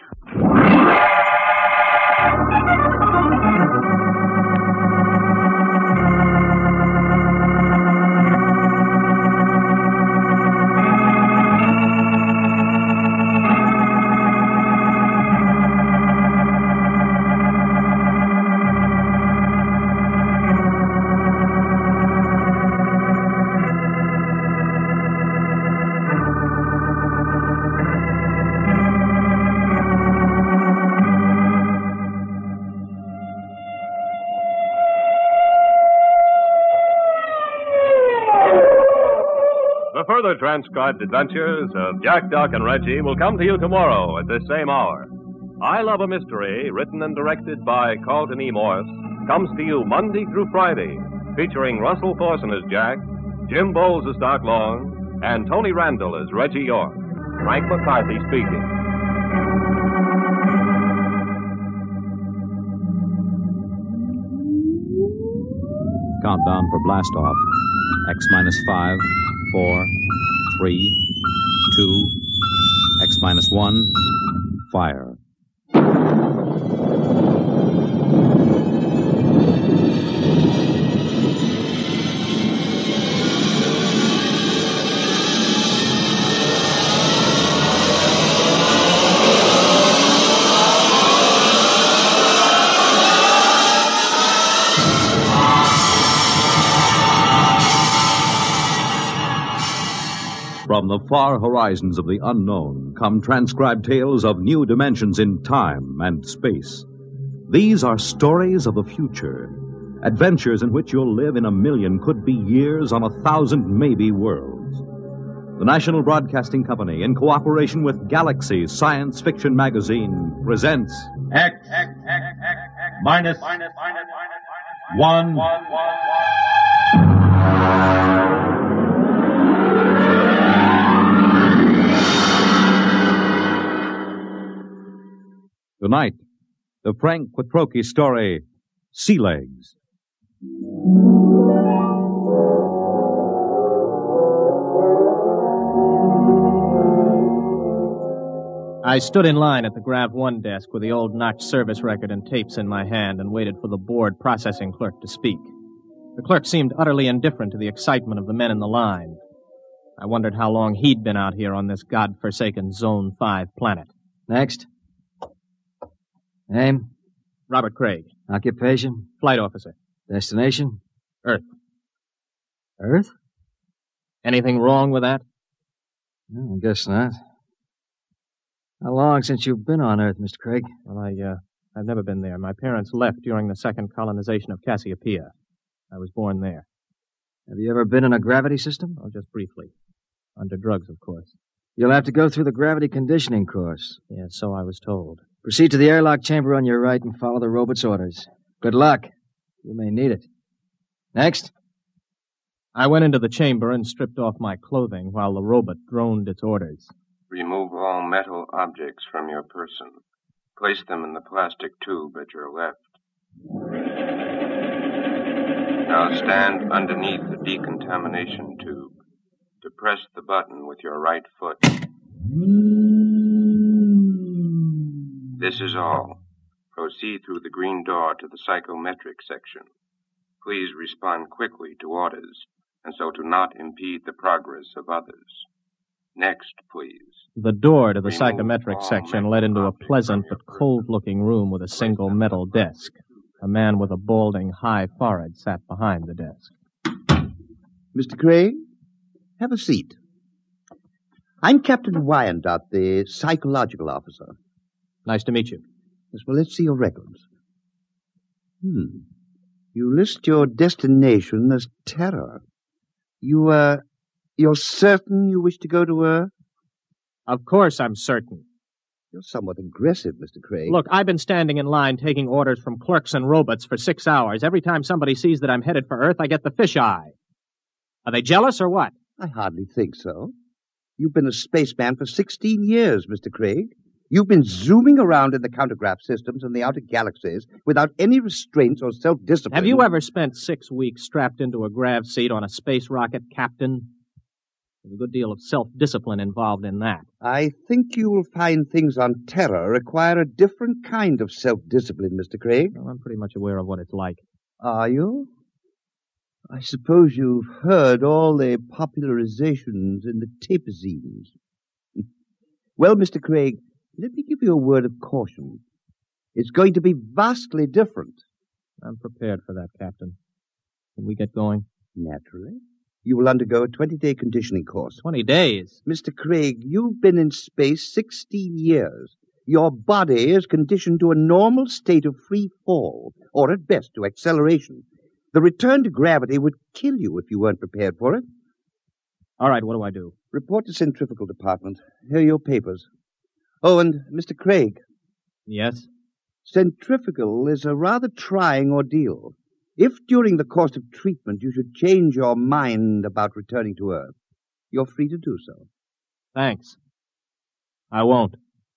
The further transcribed adventures of Jack, Doc, and Reggie will come to you tomorrow at this same hour. I Love a Mystery, written and directed by Carlton E. Morse, comes to you Monday through Friday, featuring Russell Thorson as Jack, Jim Bowles as Doc Long, and Tony Randall as Reggie York. Frank McCarthy speaking. Countdown for blast off. X minus five, four, three, two, X minus one, fire. From the far horizons of the unknown come transcribed tales of new dimensions in time and space. These are stories of the future, adventures in which you'll live in a million could-be years on a thousand maybe worlds. The National Broadcasting Company, in cooperation with Galaxy Science Fiction Magazine, presents X, X, X, X, X minus, minus, minus, one, one, one. Tonight, the Frank Quattrocchi story, Sea Legs. I stood in line at the Grav one desk with the old notch service record and tapes in my hand and waited for the board processing clerk to speak. The clerk seemed utterly indifferent to the excitement of the men in the line. I wondered how long he'd been out here on this godforsaken Zone five planet. Next. Name? Robert Craig. Occupation? Flight officer. Destination? Earth. Earth? Anything wrong with that? No, I guess not. How long since you've been on Earth, Mister Craig? Well, I, uh, I've never been there. My parents left during the second colonization of Cassiopeia. I was born there. Have you ever been in a gravity system? Oh, just briefly. Under drugs, of course. You'll have to go through the gravity conditioning course. Yeah, so I was told. Proceed to the airlock chamber on your right and follow the robot's orders. Good luck. You may need it. Next. I went into the chamber and stripped off my clothing while the robot droned its orders. Remove all metal objects from your person. Place them in the plastic tube at your left. Now stand underneath the decontamination tube. Depress the button with your right foot. This is all. Proceed through the green door to the psychometric section. Please respond quickly to orders, and so to not impede the progress of others. Next, please. The door to the Remove psychometric section led into a pleasant but cold-looking room with a single metal desk. A man with a balding, high forehead sat behind the desk. Mister Craig, have a seat. I'm Captain Wyandotte, the psychological officer. Nice to meet you. Yes, well, let's see your records. Hmm. You list your destination as Terra. You, uh, you're certain you wish to go to Earth? Of course I'm certain. You're somewhat aggressive, Mister Craig. Look, I've been standing in line taking orders from clerks and robots for six hours. Every time somebody sees that I'm headed for Earth, I get the fish eye. Are they jealous or what? I hardly think so. You've been a spaceman for sixteen years, Mister Craig. You've been zooming around in the countergraph systems in the outer galaxies without any restraints or self-discipline. Have you ever spent six weeks strapped into a grav seat on a space rocket, Captain? There's a good deal of self-discipline involved in that. I think you will find things on Terra require a different kind of self-discipline, Mister Craig. Well, I'm pretty much aware of what it's like. Are you? I suppose you've heard all the popularizations in the tapezines. Well, Mister Craig, let me give you a word of caution. It's going to be vastly different. I'm prepared for that, Captain. Can we get going? Naturally. You will undergo a twenty-day conditioning course. Twenty days? Mister Craig, you've been in space sixteen years. Your body is conditioned to a normal state of free fall, or at best to acceleration. The return to gravity would kill you if you weren't prepared for it. All right, what do I do? Report to Centrifugal Department. Here are your papers. Oh, and Mister Craig. Yes? Centrifugal is a rather trying ordeal. If during the course of treatment you should change your mind about returning to Earth, you're free to do so. Thanks. I won't.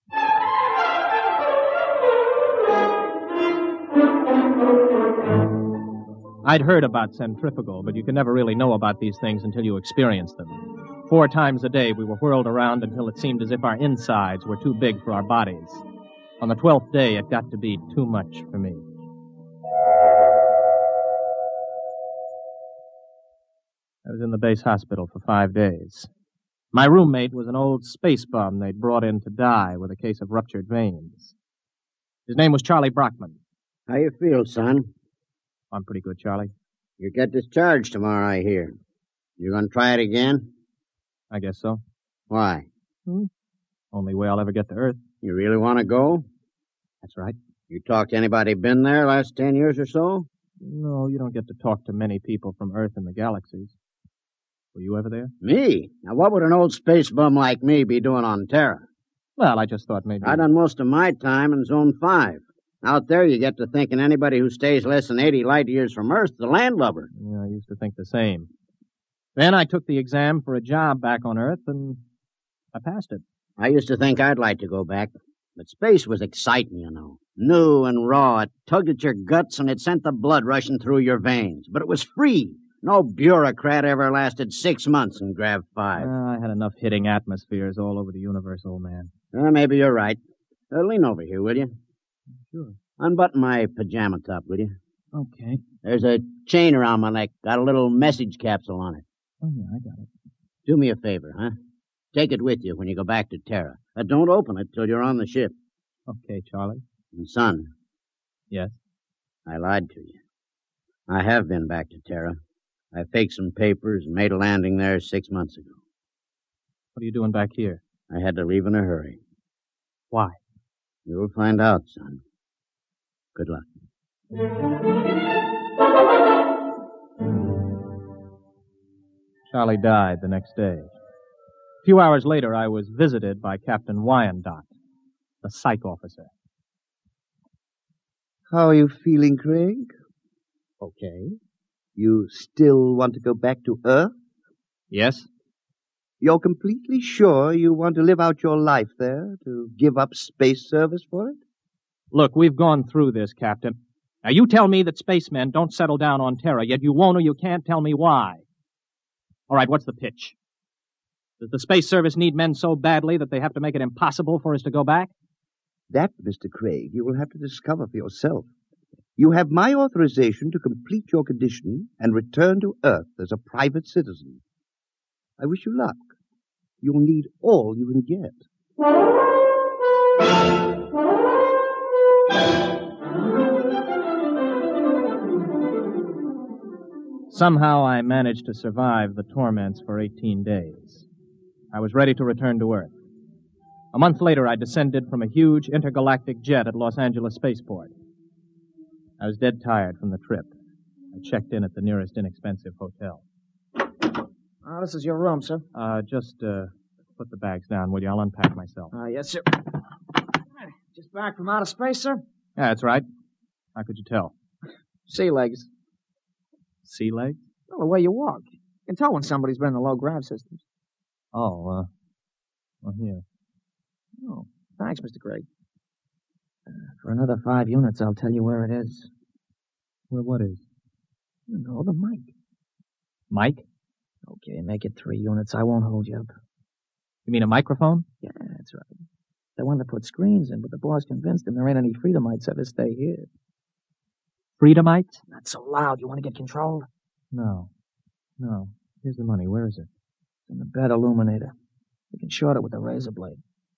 I'd heard about centrifugal, but you can never really know about these things until you experience them. Four times a day we were whirled around until it seemed as if our insides were too big for our bodies. On the twelfth day, it got to be too much for me. I was in the base hospital for five days. My roommate was an old space bum they'd brought in to die with a case of ruptured veins. His name was Charlie Brockman. How you feel, son? I'm pretty good, Charlie. You get discharged tomorrow, I hear. You gonna try it again? I guess so. Why? Hmm? Only way I'll ever get to Earth. You really want to go? That's right. You talked to anybody been there last ten years or so? No, you don't get to talk to many people from Earth and the galaxies. Were you ever there? Me? Now, what would an old space bum like me be doing on Terra? Well, I just thought maybe... I done most of my time in Zone five. Out there, you get to thinking anybody who stays less than eighty light years from Earth is a landlubber. Yeah, I used to think the same. Then I took the exam for a job back on Earth, and I passed it. I used to think I'd like to go back. But space was exciting, you know. New and raw. It tugged at your guts, and it sent the blood rushing through your veins. But it was free. No bureaucrat ever lasted six months in Grav five. Uh, I had enough hitting atmospheres all over the universe, old man. Uh, maybe you're right. Uh, lean over here, will you? Sure. Unbutton my pajama top, will you? Okay. There's a chain around my neck. Got a little message capsule on it. Oh, yeah, I got it. Do me a favor, huh? Take it with you when you go back to Terra. Uh, don't open it till you're on the ship. Okay, Charlie. And son. Yes? I lied to you. I have been back to Terra. I faked some papers and made a landing there six months ago. What are you doing back here? I had to leave in a hurry. Why? You'll find out, son. Good luck. Charlie died the next day. A few hours later, I was visited by Captain Wyandotte, the psych officer. How are you feeling, Craig? Okay. You still want to go back to Earth? Yes. You're completely sure you want to live out your life there, to give up space service for it? Look, we've gone through this, Captain. Now, you tell me that spacemen don't settle down on Terra, yet you won't or you can't tell me why. All right, what's the pitch? Does the Space Service need men so badly that they have to make it impossible for us to go back? That, Mister Craig, you will have to discover for yourself. You have my authorization to complete your condition and return to Earth as a private citizen. I wish you luck. You'll need all you can get. Somehow I managed to survive the torments for eighteen days. I was ready to return to Earth. A month later, I descended from a huge intergalactic jet at Los Angeles Spaceport. I was dead tired from the trip. I checked in at the nearest inexpensive hotel. Oh, this is your room, sir. Uh, just, uh, put the bags down, will you? I'll unpack myself. Uh, yes, sir. Just back from outer space, sir? Yeah, that's right. How could you tell? Sea legs. Sea legs? Well, the way you walk. You can tell when somebody's been in the low grav systems. Oh, uh, well, here. Oh, thanks, Mister Craig. Uh, for another five units, I'll tell you where it is. Where what is? You know, the mic. Mike? Okay, make it three units. I won't hold you up. You mean a microphone? Yeah, that's right. They wanted to put screens in, but the boss convinced them there ain't any Freedomites ever stay here. Freedomites? Not so loud. You want to get controlled? No. No. Here's the money. Where is it? It's in the bed illuminator. You can short it with a razor blade.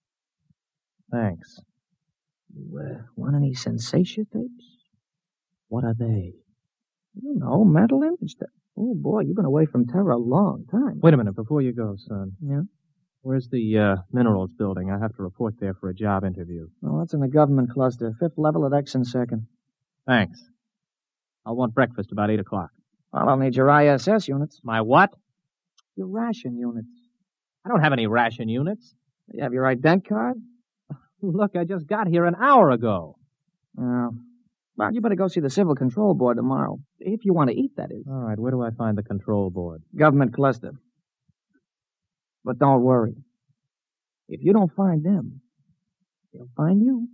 Thanks. You, uh, want any sensation tapes? What are they? I don't know. Mental image tape. Oh, boy, you've been away from Terra a long time. Wait a minute before you go, son. Yeah? Where's the uh, minerals building? I have to report there for a job interview. Oh, that's in the government cluster. Fifth level at X and second. Thanks. I'll want breakfast about eight o'clock. Well, I'll need your I S S units. My what? Your ration units. I don't have any ration units. You have your ident card? Look, I just got here an hour ago. Oh. Well, you better go see the Civil Control Board tomorrow. If you want to eat, that is. All right, where do I find the control board? Government cluster. But don't worry. If you don't find them, they'll find you.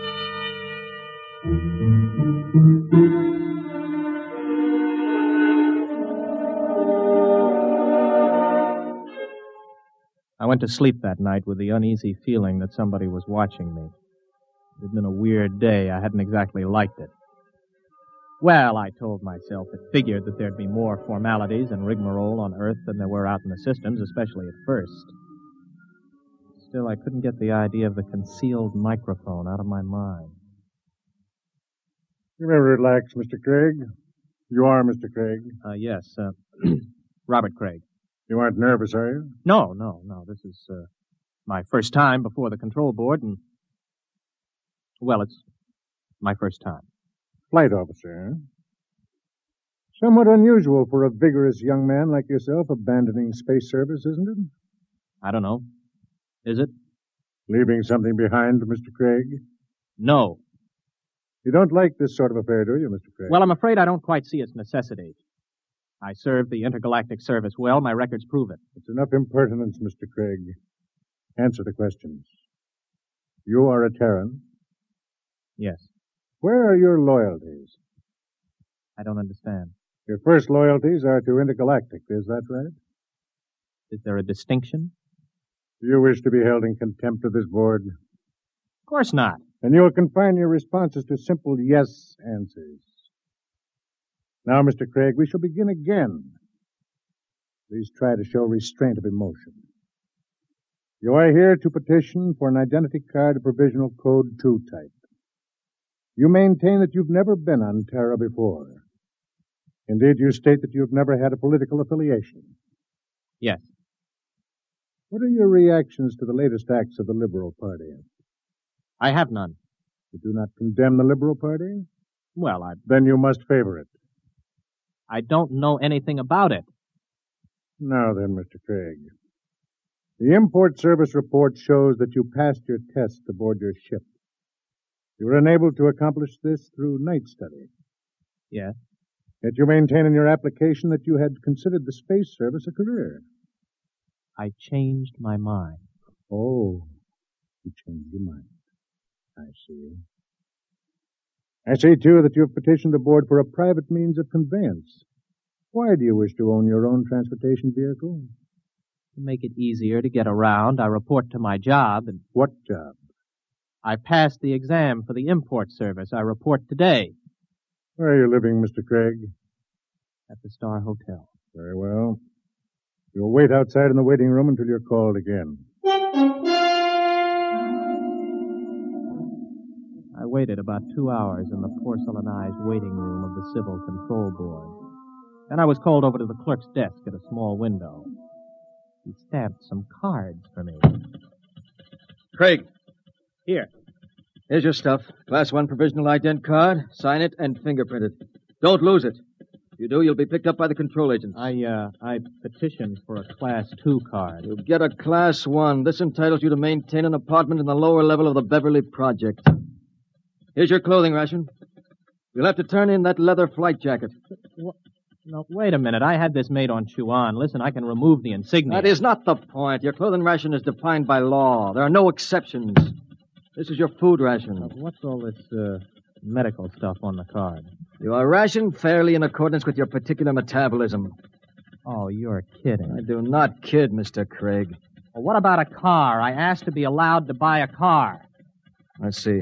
I went to sleep that night with the uneasy feeling that somebody was watching me. It had been a weird day. I hadn't exactly liked it. Well, I told myself it figured that there'd be more formalities and rigmarole on Earth than there were out in the systems, especially at first. Still, I couldn't get the idea of the concealed microphone out of my mind. You may relax, Mister Craig. You are Mister Craig. Uh, yes, uh, Robert Craig. You aren't nervous, are you? No, no, no. This is uh, my first time before the control board, and, well, it's my first time. Flight officer, eh? Somewhat unusual for a vigorous young man like yourself abandoning space service, isn't it? I don't know. Is it? Leaving something behind, Mister Craig? No. You don't like this sort of affair, do you, Mister Craig? Well, I'm afraid I don't quite see its necessity. I served the intergalactic service well. My records prove it. It's enough impertinence, Mister Craig. Answer the questions. You are a Terran? Yes. Where are your loyalties? I don't understand. Your first loyalties are to Intergalactic, is that right? Is there a distinction? Do you wish to be held in contempt of this board? Of course not. And you will confine your responses to simple yes answers. Now, Mister Craig, we shall begin again. Please try to show restraint of emotion. You are here to petition for an identity card of provisional code two type. You maintain that you've never been on Terra before. Indeed, you state that you've never had a political affiliation. Yes. What are your reactions to the latest acts of the Liberal Party? I have none. You do not condemn the Liberal Party? Well, I... Then you must favor it. I don't know anything about it. Now then, Mister Craig. The Import Service report shows that you passed your test aboard your ship. You were unable to accomplish this through night study. Yes. Yet you maintain in your application that you had considered the Space Service a career. I changed my mind. Oh, you changed your mind. I see. I see, too, that you have petitioned the board for a private means of conveyance. Why do you wish to own your own transportation vehicle? To make it easier to get around, I report to my job and... What job? I passed the exam for the Import Service. I report today. Where are you living, Mister Craig? At the Star Hotel. Very well. You'll wait outside in the waiting room until you're called again. I waited about two hours in the porcelainized waiting room of the Civil Control Board. Then I was called over to the clerk's desk at a small window. He stamped some cards for me. Craig. Here. Here's your stuff. Class one provisional ident card. Sign it and fingerprint it. Don't lose it. If you do, you'll be picked up by the control agents. I, uh, I petitioned for a class two card. You'll get a class one. This entitles you to maintain an apartment in the lower level of the Beverly Project. Here's your clothing ration. You'll have to turn in that leather flight jacket. What? No, wait a minute. I had this made on Chuan. Listen, I can remove the insignia. That is not the point. Your clothing ration is defined by law. There are no exceptions. This is your food ration. Uh, what's all this uh, medical stuff on the card? You are rationed fairly in accordance with your particular metabolism. Oh, you're kidding. I do not kid, Mister Craig. Well, what about a car? I asked to be allowed to buy a car. Let's see.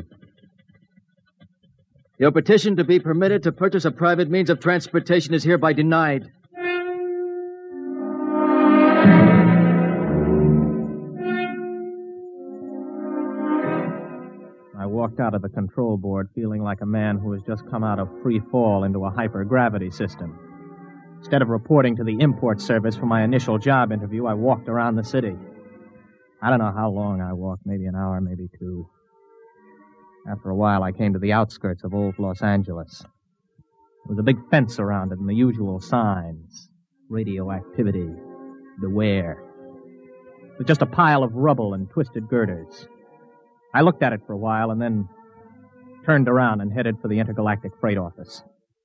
Your petition to be permitted to purchase a private means of transportation is hereby denied. I walked out of the control board feeling like a man who has just come out of free fall into a hypergravity system. Instead of reporting to the Import Service for my initial job interview, I walked around the city. I don't know how long I walked, maybe an hour, maybe two. After a while, I came to the outskirts of old Los Angeles. There was a big fence around it and the usual signs. Radioactivity. Beware. It was just a pile of rubble and twisted girders. I looked at it for a while and then turned around and headed for the Intergalactic Freight Office.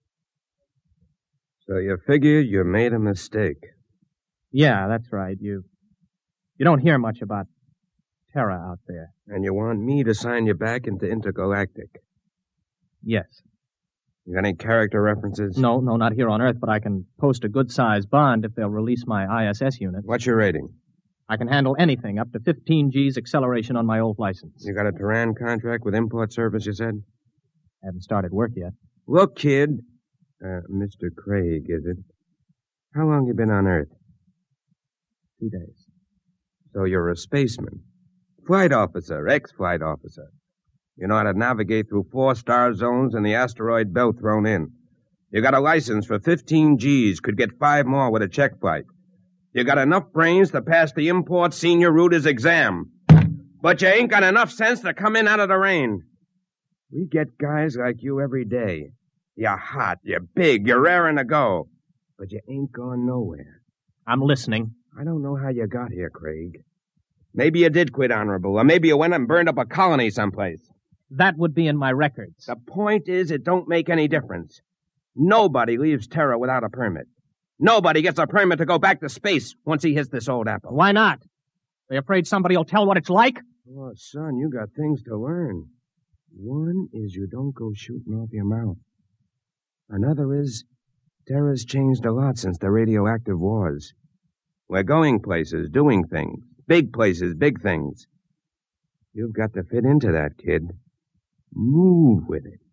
So you figured you made a mistake. Yeah, that's right. You, you don't hear much about Terra out there. And you want me to sign you back into Intergalactic? Yes. You got any character references? No, no, not here on Earth, but I can post a good-sized bond if they'll release my I S S unit. What's your rating? I can handle anything, up to fifteen G's acceleration on my old license. You got a Terran contract with Import Service, you said? Haven't started work yet. Look, kid. Uh, Mister Craig, is it? How long you been on Earth? Two days. So you're a spaceman. Flight officer, ex-flight officer. You know how to navigate through four star zones and the asteroid belt thrown in. You got a license for fifteen G's, could get five more with a check flight. You got enough brains to pass the import senior routers exam. But you ain't got enough sense to come in out of the rain. We get guys like you every day. You're hot, you're big, you're raring to go. But you ain't gone nowhere. I'm listening. I don't know how you got here, Craig. Maybe you did quit honorable, or maybe you went and burned up a colony someplace. That would be in my records. The point is, it don't make any difference. Nobody leaves Terra without a permit. Nobody gets a permit to go back to space once he hits this old apple. Why not? Are you afraid somebody will tell what it's like? Oh, son, you got things to learn. One is you don't go shooting off your mouth. Another is, Terra's changed a lot since the radioactive wars. We're going places, doing things. Big places, big things. You've got to fit into that, kid. Move with it.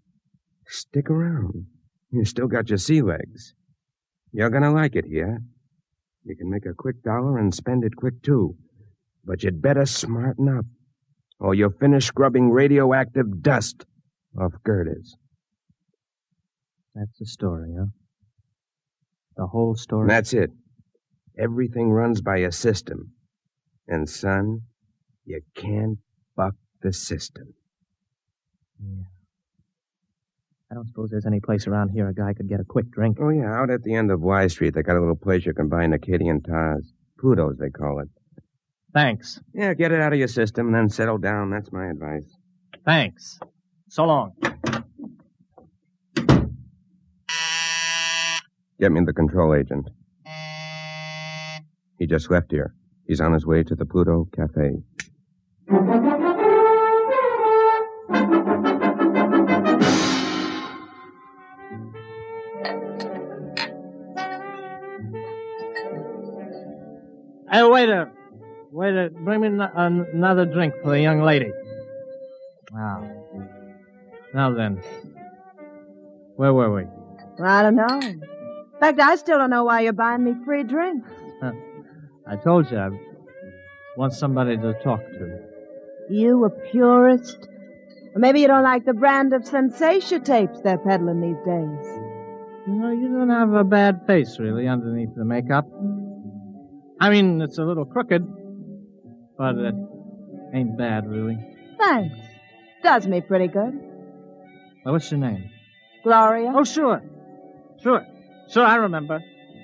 Stick around. You still got your sea legs. You're gonna like it here. You can make a quick dollar and spend it quick, too. But you'd better smarten up, or you'll finish scrubbing radioactive dust off girders. That's the story, huh? The whole story? That's it. Everything runs by a system. And, son, you can't buck the system. Yeah. I don't suppose there's any place around here a guy could get a quick drink. Oh, yeah, out at the end of Y Street, they got a little place you can buy Acadian tars. Plutos, they call it. Thanks. Yeah, get it out of your system and then settle down. That's my advice. Thanks. So long. Get me the control agent. He just left here. He's on his way to the Pluto Cafe. Hey, waiter. Waiter, bring me n- another drink for the young lady. Wow. Now then. Where were we? I don't know. In fact, I still don't know why you're buying me free drinks. I told you I want somebody to talk to. You a purist? Or maybe you don't like the brand of sensation tapes they're peddling these days. You know, you don't have a bad face, really, underneath the makeup. I mean, it's a little crooked, but it ain't bad, really. Thanks. Does me pretty good. Well, what's your name? Gloria. Oh, sure. Sure. Sure, I remember.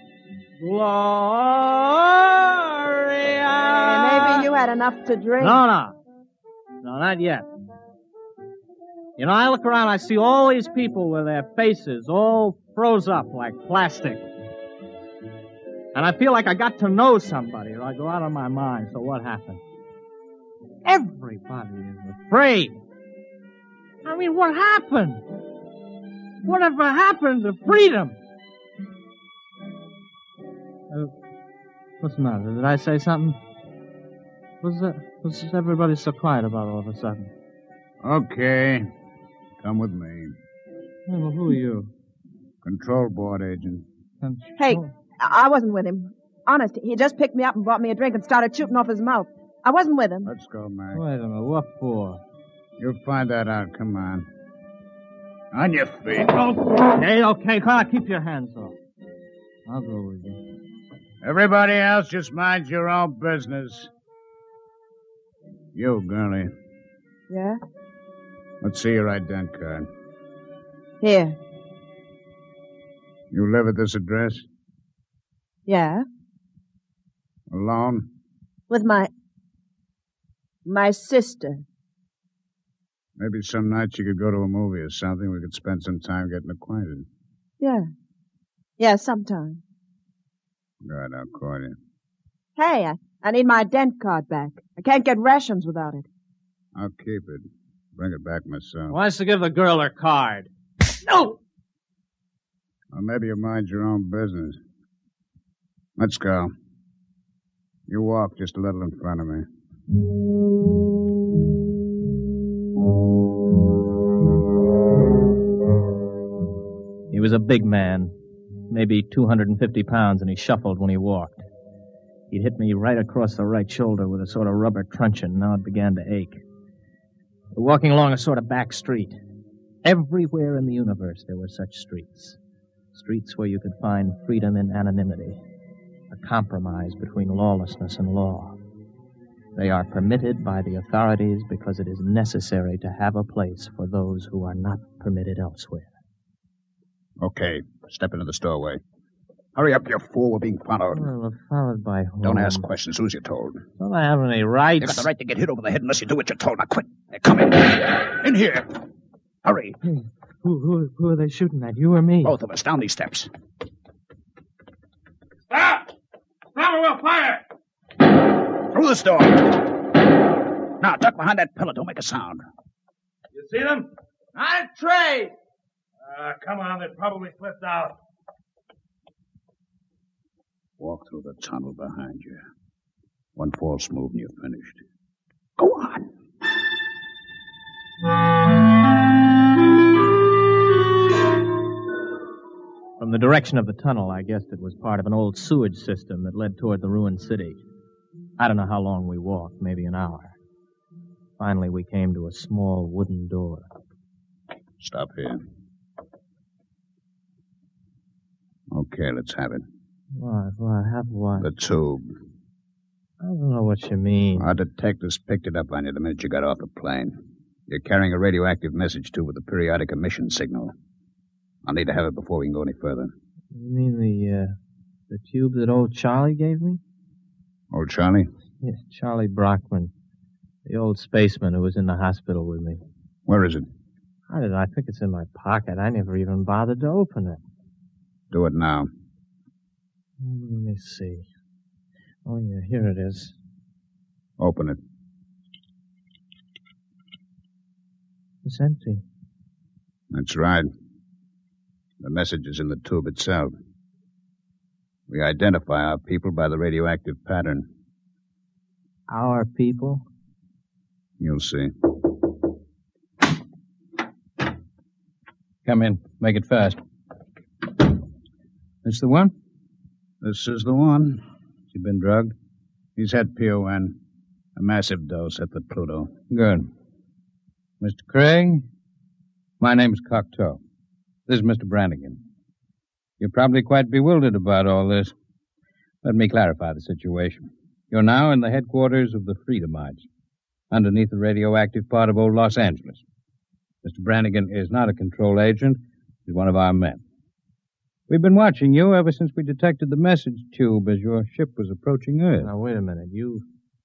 Gloria! Hey, maybe you had enough to drink. No, no. No, not yet. You know, I look around, I see all these people with their faces all froze up like plastic. And I feel like I got to know somebody, or I go out of my mind. So what happened? Everybody is afraid. I mean, what happened? Whatever happened to freedom? Uh, what's the matter? Did I say something? What's that? What's everybody so quiet about all of a sudden? Okay. Come with me. Hey, well, who are you? Control board agent. Control. Hey, I wasn't with him. Honest, he just picked me up and brought me a drink and started shooting off his mouth. I wasn't with him. Let's go, Mac. Wait a minute, what for? You'll find that out. Come on. On your feet. Okay, okay, come on, keep your hands off. I'll go with you. Everybody else, just mind your own business. You, girlie. Yeah? Let's see your ident card. Here. You live at this address? Yeah? Alone? With my... my sister. Maybe some nights you could go to a movie or something. We could spend some time getting acquainted. Yeah. Yeah, sometime. Good, I'll call you. Hey, I, I need my ident card back. I can't get rations without it. I'll keep it. Bring it back myself. Wants to give the girl her card. No! Well, maybe you mind your own business. Let's go. You walk just a little in front of me. He was a big man, maybe two hundred fifty pounds, and he shuffled when he walked. He'd hit me right across the right shoulder with a sort of rubber truncheon. Now it began to ache. We're walking along a sort of back street. Everywhere in the universe there were such streets. Streets where you could find freedom in anonymity, a compromise between lawlessness and law. They are permitted by the authorities because it is necessary to have a place for those who are not permitted elsewhere. Okay, step into the doorway. Hurry up, you fool. We're being followed. Well, followed by whom? Don't ask questions. Who's you told? Don't I have any rights? You got the right to get hit over the head unless you do what you're told. Now, quick. Come in. In here. Hurry. Hey, who, who, who are they shooting at, you or me? Both of us. Down these steps. Stop! Stop or we'll fire! Through this door. Now, duck behind that pillar. Don't make a sound. You see them? I trade! Uh, come on, they probably slipped out. Walk through the tunnel behind you. One false move and you're finished. Go on. From the direction of the tunnel, I guessed it was part of an old sewage system that led toward the ruined city. I don't know how long we walked, maybe an hour. Finally, we came to a small wooden door. Stop here. Okay, let's have it. What? What? Have what? The tube. I don't know what you mean. Our detectives picked it up on you the minute you got off the plane. You're carrying a radioactive message tube with a periodic emission signal. I'll need to have it before we can go any further. You mean the, uh, the tube that old Charlie gave me? Old Charlie? Yes, Charlie Brockman. The old spaceman who was in the hospital with me. Where is it? I don't know. I think it's in my pocket. I never even bothered to open it. Do it now. Let me see. Oh, yeah, here it is. Open it. It's empty. That's right. The message is in the tube itself. We identify our people by the radioactive pattern. Our people? You'll see. Come in. Make it fast. This the one? This is the one. He's been drugged. He's had P O N. A massive dose at the Pluto. Good. Mister Craig, my name's Cocteau. This is Mister Brannigan. You're probably quite bewildered about all this. Let me clarify the situation. You're now in the headquarters of the Freedomites, underneath the radioactive part of old Los Angeles. Mister Brannigan is not a control agent. He's one of our men. We've been watching you ever since we detected the message tube as your ship was approaching Earth. Now, wait a minute. You...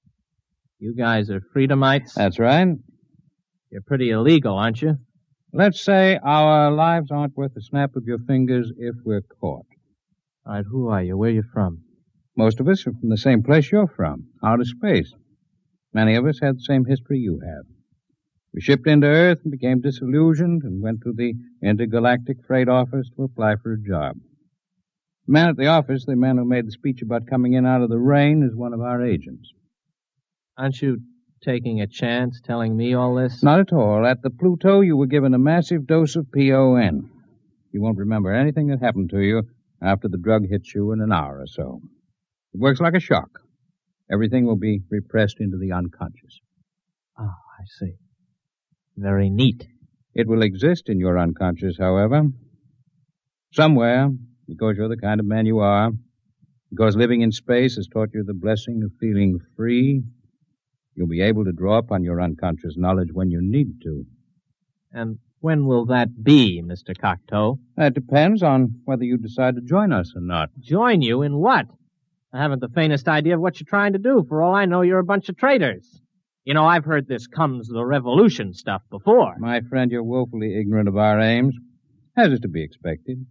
You guys are Freedomites? That's right. You're pretty illegal, aren't you? Let's say our lives aren't worth a snap of your fingers if we're caught. All right, who are you? Where are you from? Most of us are from the same place you're from, outer space. Many of us had the same history you have. We shipped into Earth and became disillusioned and went to the intergalactic freight office to apply for a job. The man at the office, the man who made the speech about coming in out of the rain, is one of our agents. Aren't you taking a chance telling me all this? Not at all. At the Pluto, you were given a massive dose of P O N. You won't remember anything that happened to you after the drug hits you in an hour or so. It works like a shock. Everything will be repressed into the unconscious. Oh, I see. Very neat. It will exist in your unconscious, however. Somewhere, because you're the kind of man you are, because living in space has taught you the blessing of feeling free, you'll be able to draw upon your unconscious knowledge when you need to. And when will that be, Mister Cocteau? That depends on whether you decide to join us or not. Join you in what? I haven't the faintest idea of what you're trying to do. For all I know, you're a bunch of traitors. You know, I've heard this comes the revolution stuff before. My friend, you're woefully ignorant of our aims, as is to be expected.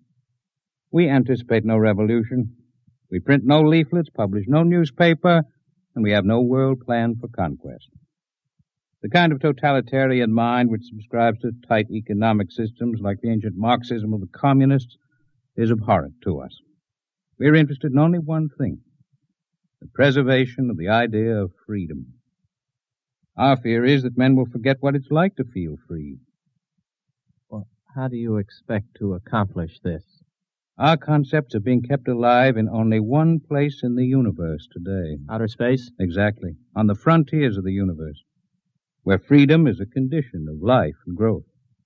We anticipate no revolution. We print no leaflets, publish no newspaper, and we have no world plan for conquest. The kind of totalitarian mind which subscribes to tight economic systems like the ancient Marxism of the communists is abhorrent to us. We're interested in only one thing, the preservation of the idea of freedom. Our fear is that men will forget what it's like to feel free. Well, how do you expect to accomplish this? Our concepts are being kept alive in only one place in the universe today. Outer space? Exactly. On the frontiers of the universe, where freedom is a condition of life and growth.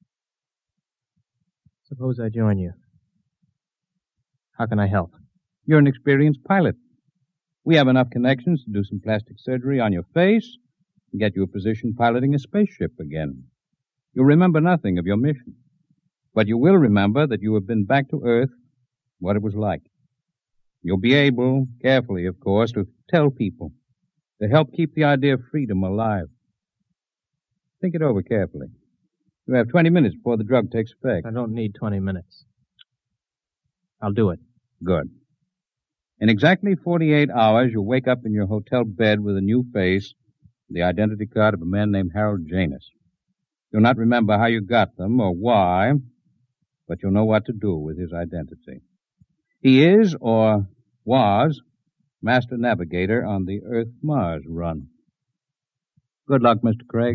Suppose I join you. How can I help? You're an experienced pilot. We have enough connections to do some plastic surgery on your face and get you a position piloting a spaceship again. You'll remember nothing of your mission, but you will remember that you have been back to Earth, what it was like. You'll be able, carefully, of course, to tell people, to help keep the idea of freedom alive. Think it over carefully. You have twenty minutes before the drug takes effect. I don't need twenty minutes. I'll do it. Good. In exactly forty-eight hours, you'll wake up in your hotel bed with a new face, the identity card of a man named Harold Janus. You'll not remember how you got them or why, but you'll know what to do with his identity. He is, or was, master navigator on the Earth-Mars run. Good luck, Mister Craig.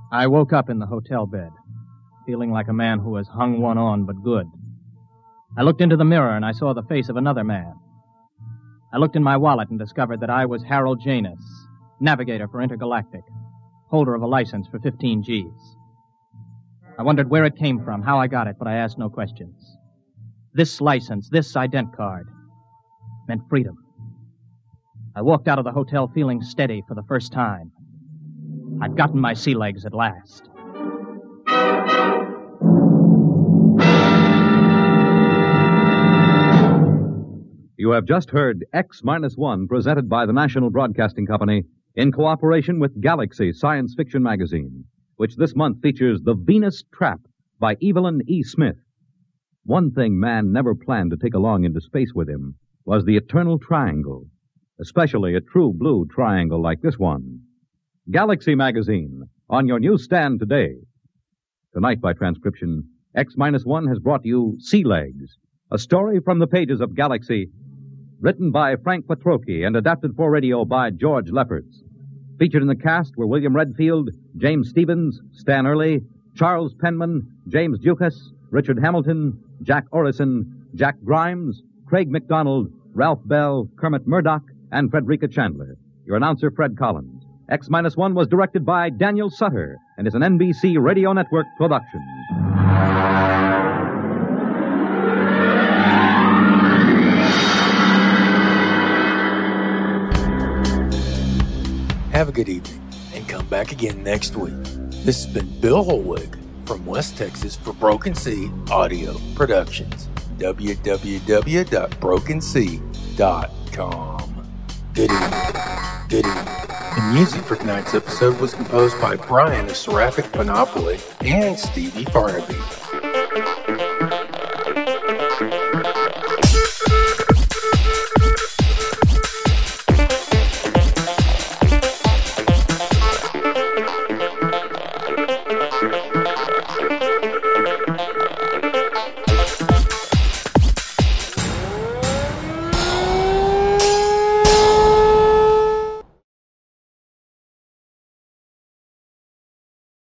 I woke up in the hotel bed, feeling like a man who has hung one on but good. I looked into the mirror and I saw the face of another man. I looked in my wallet and discovered that I was Harold Janus, navigator for Intergalactic, holder of a license for fifteen G's. I wondered where it came from, how I got it, but I asked no questions. This license, this ident card, meant freedom. I walked out of the hotel feeling steady for the first time. I'd gotten my sea legs at last. You have just heard X Minus One, presented by the National Broadcasting Company in cooperation with Galaxy Science Fiction Magazine, which this month features The Venus Trap by Evelyn E. Smith. One thing man never planned to take along into space with him was the eternal triangle, especially a true blue triangle like this one. Galaxy Magazine, on your newsstand today. Tonight, by transcription, X Minus One has brought you Sea Legs, a story from the pages of Galaxy, written by Frank Petrocchi and adapted for radio by George Lefferts. Featured in the cast were William Redfield, James Stevens, Stan Early, Charles Penman, James Dukas, Richard Hamilton, Jack Orrison, Jack Grimes, Craig McDonald, Ralph Bell, Kermit Murdoch, and Frederica Chandler. Your announcer, Fred Collins. X Minus One was directed by Daniel Sutter and is an N B C Radio Network production. Have a good evening, and come back again next week. This has been Bill Holwig from West Texas for Broken Sea Audio Productions. w w w dot broken sea dot com. Good evening. Good evening. The music for tonight's episode was composed by Brian of Seraphic Monopoly and Stevie Farnaby.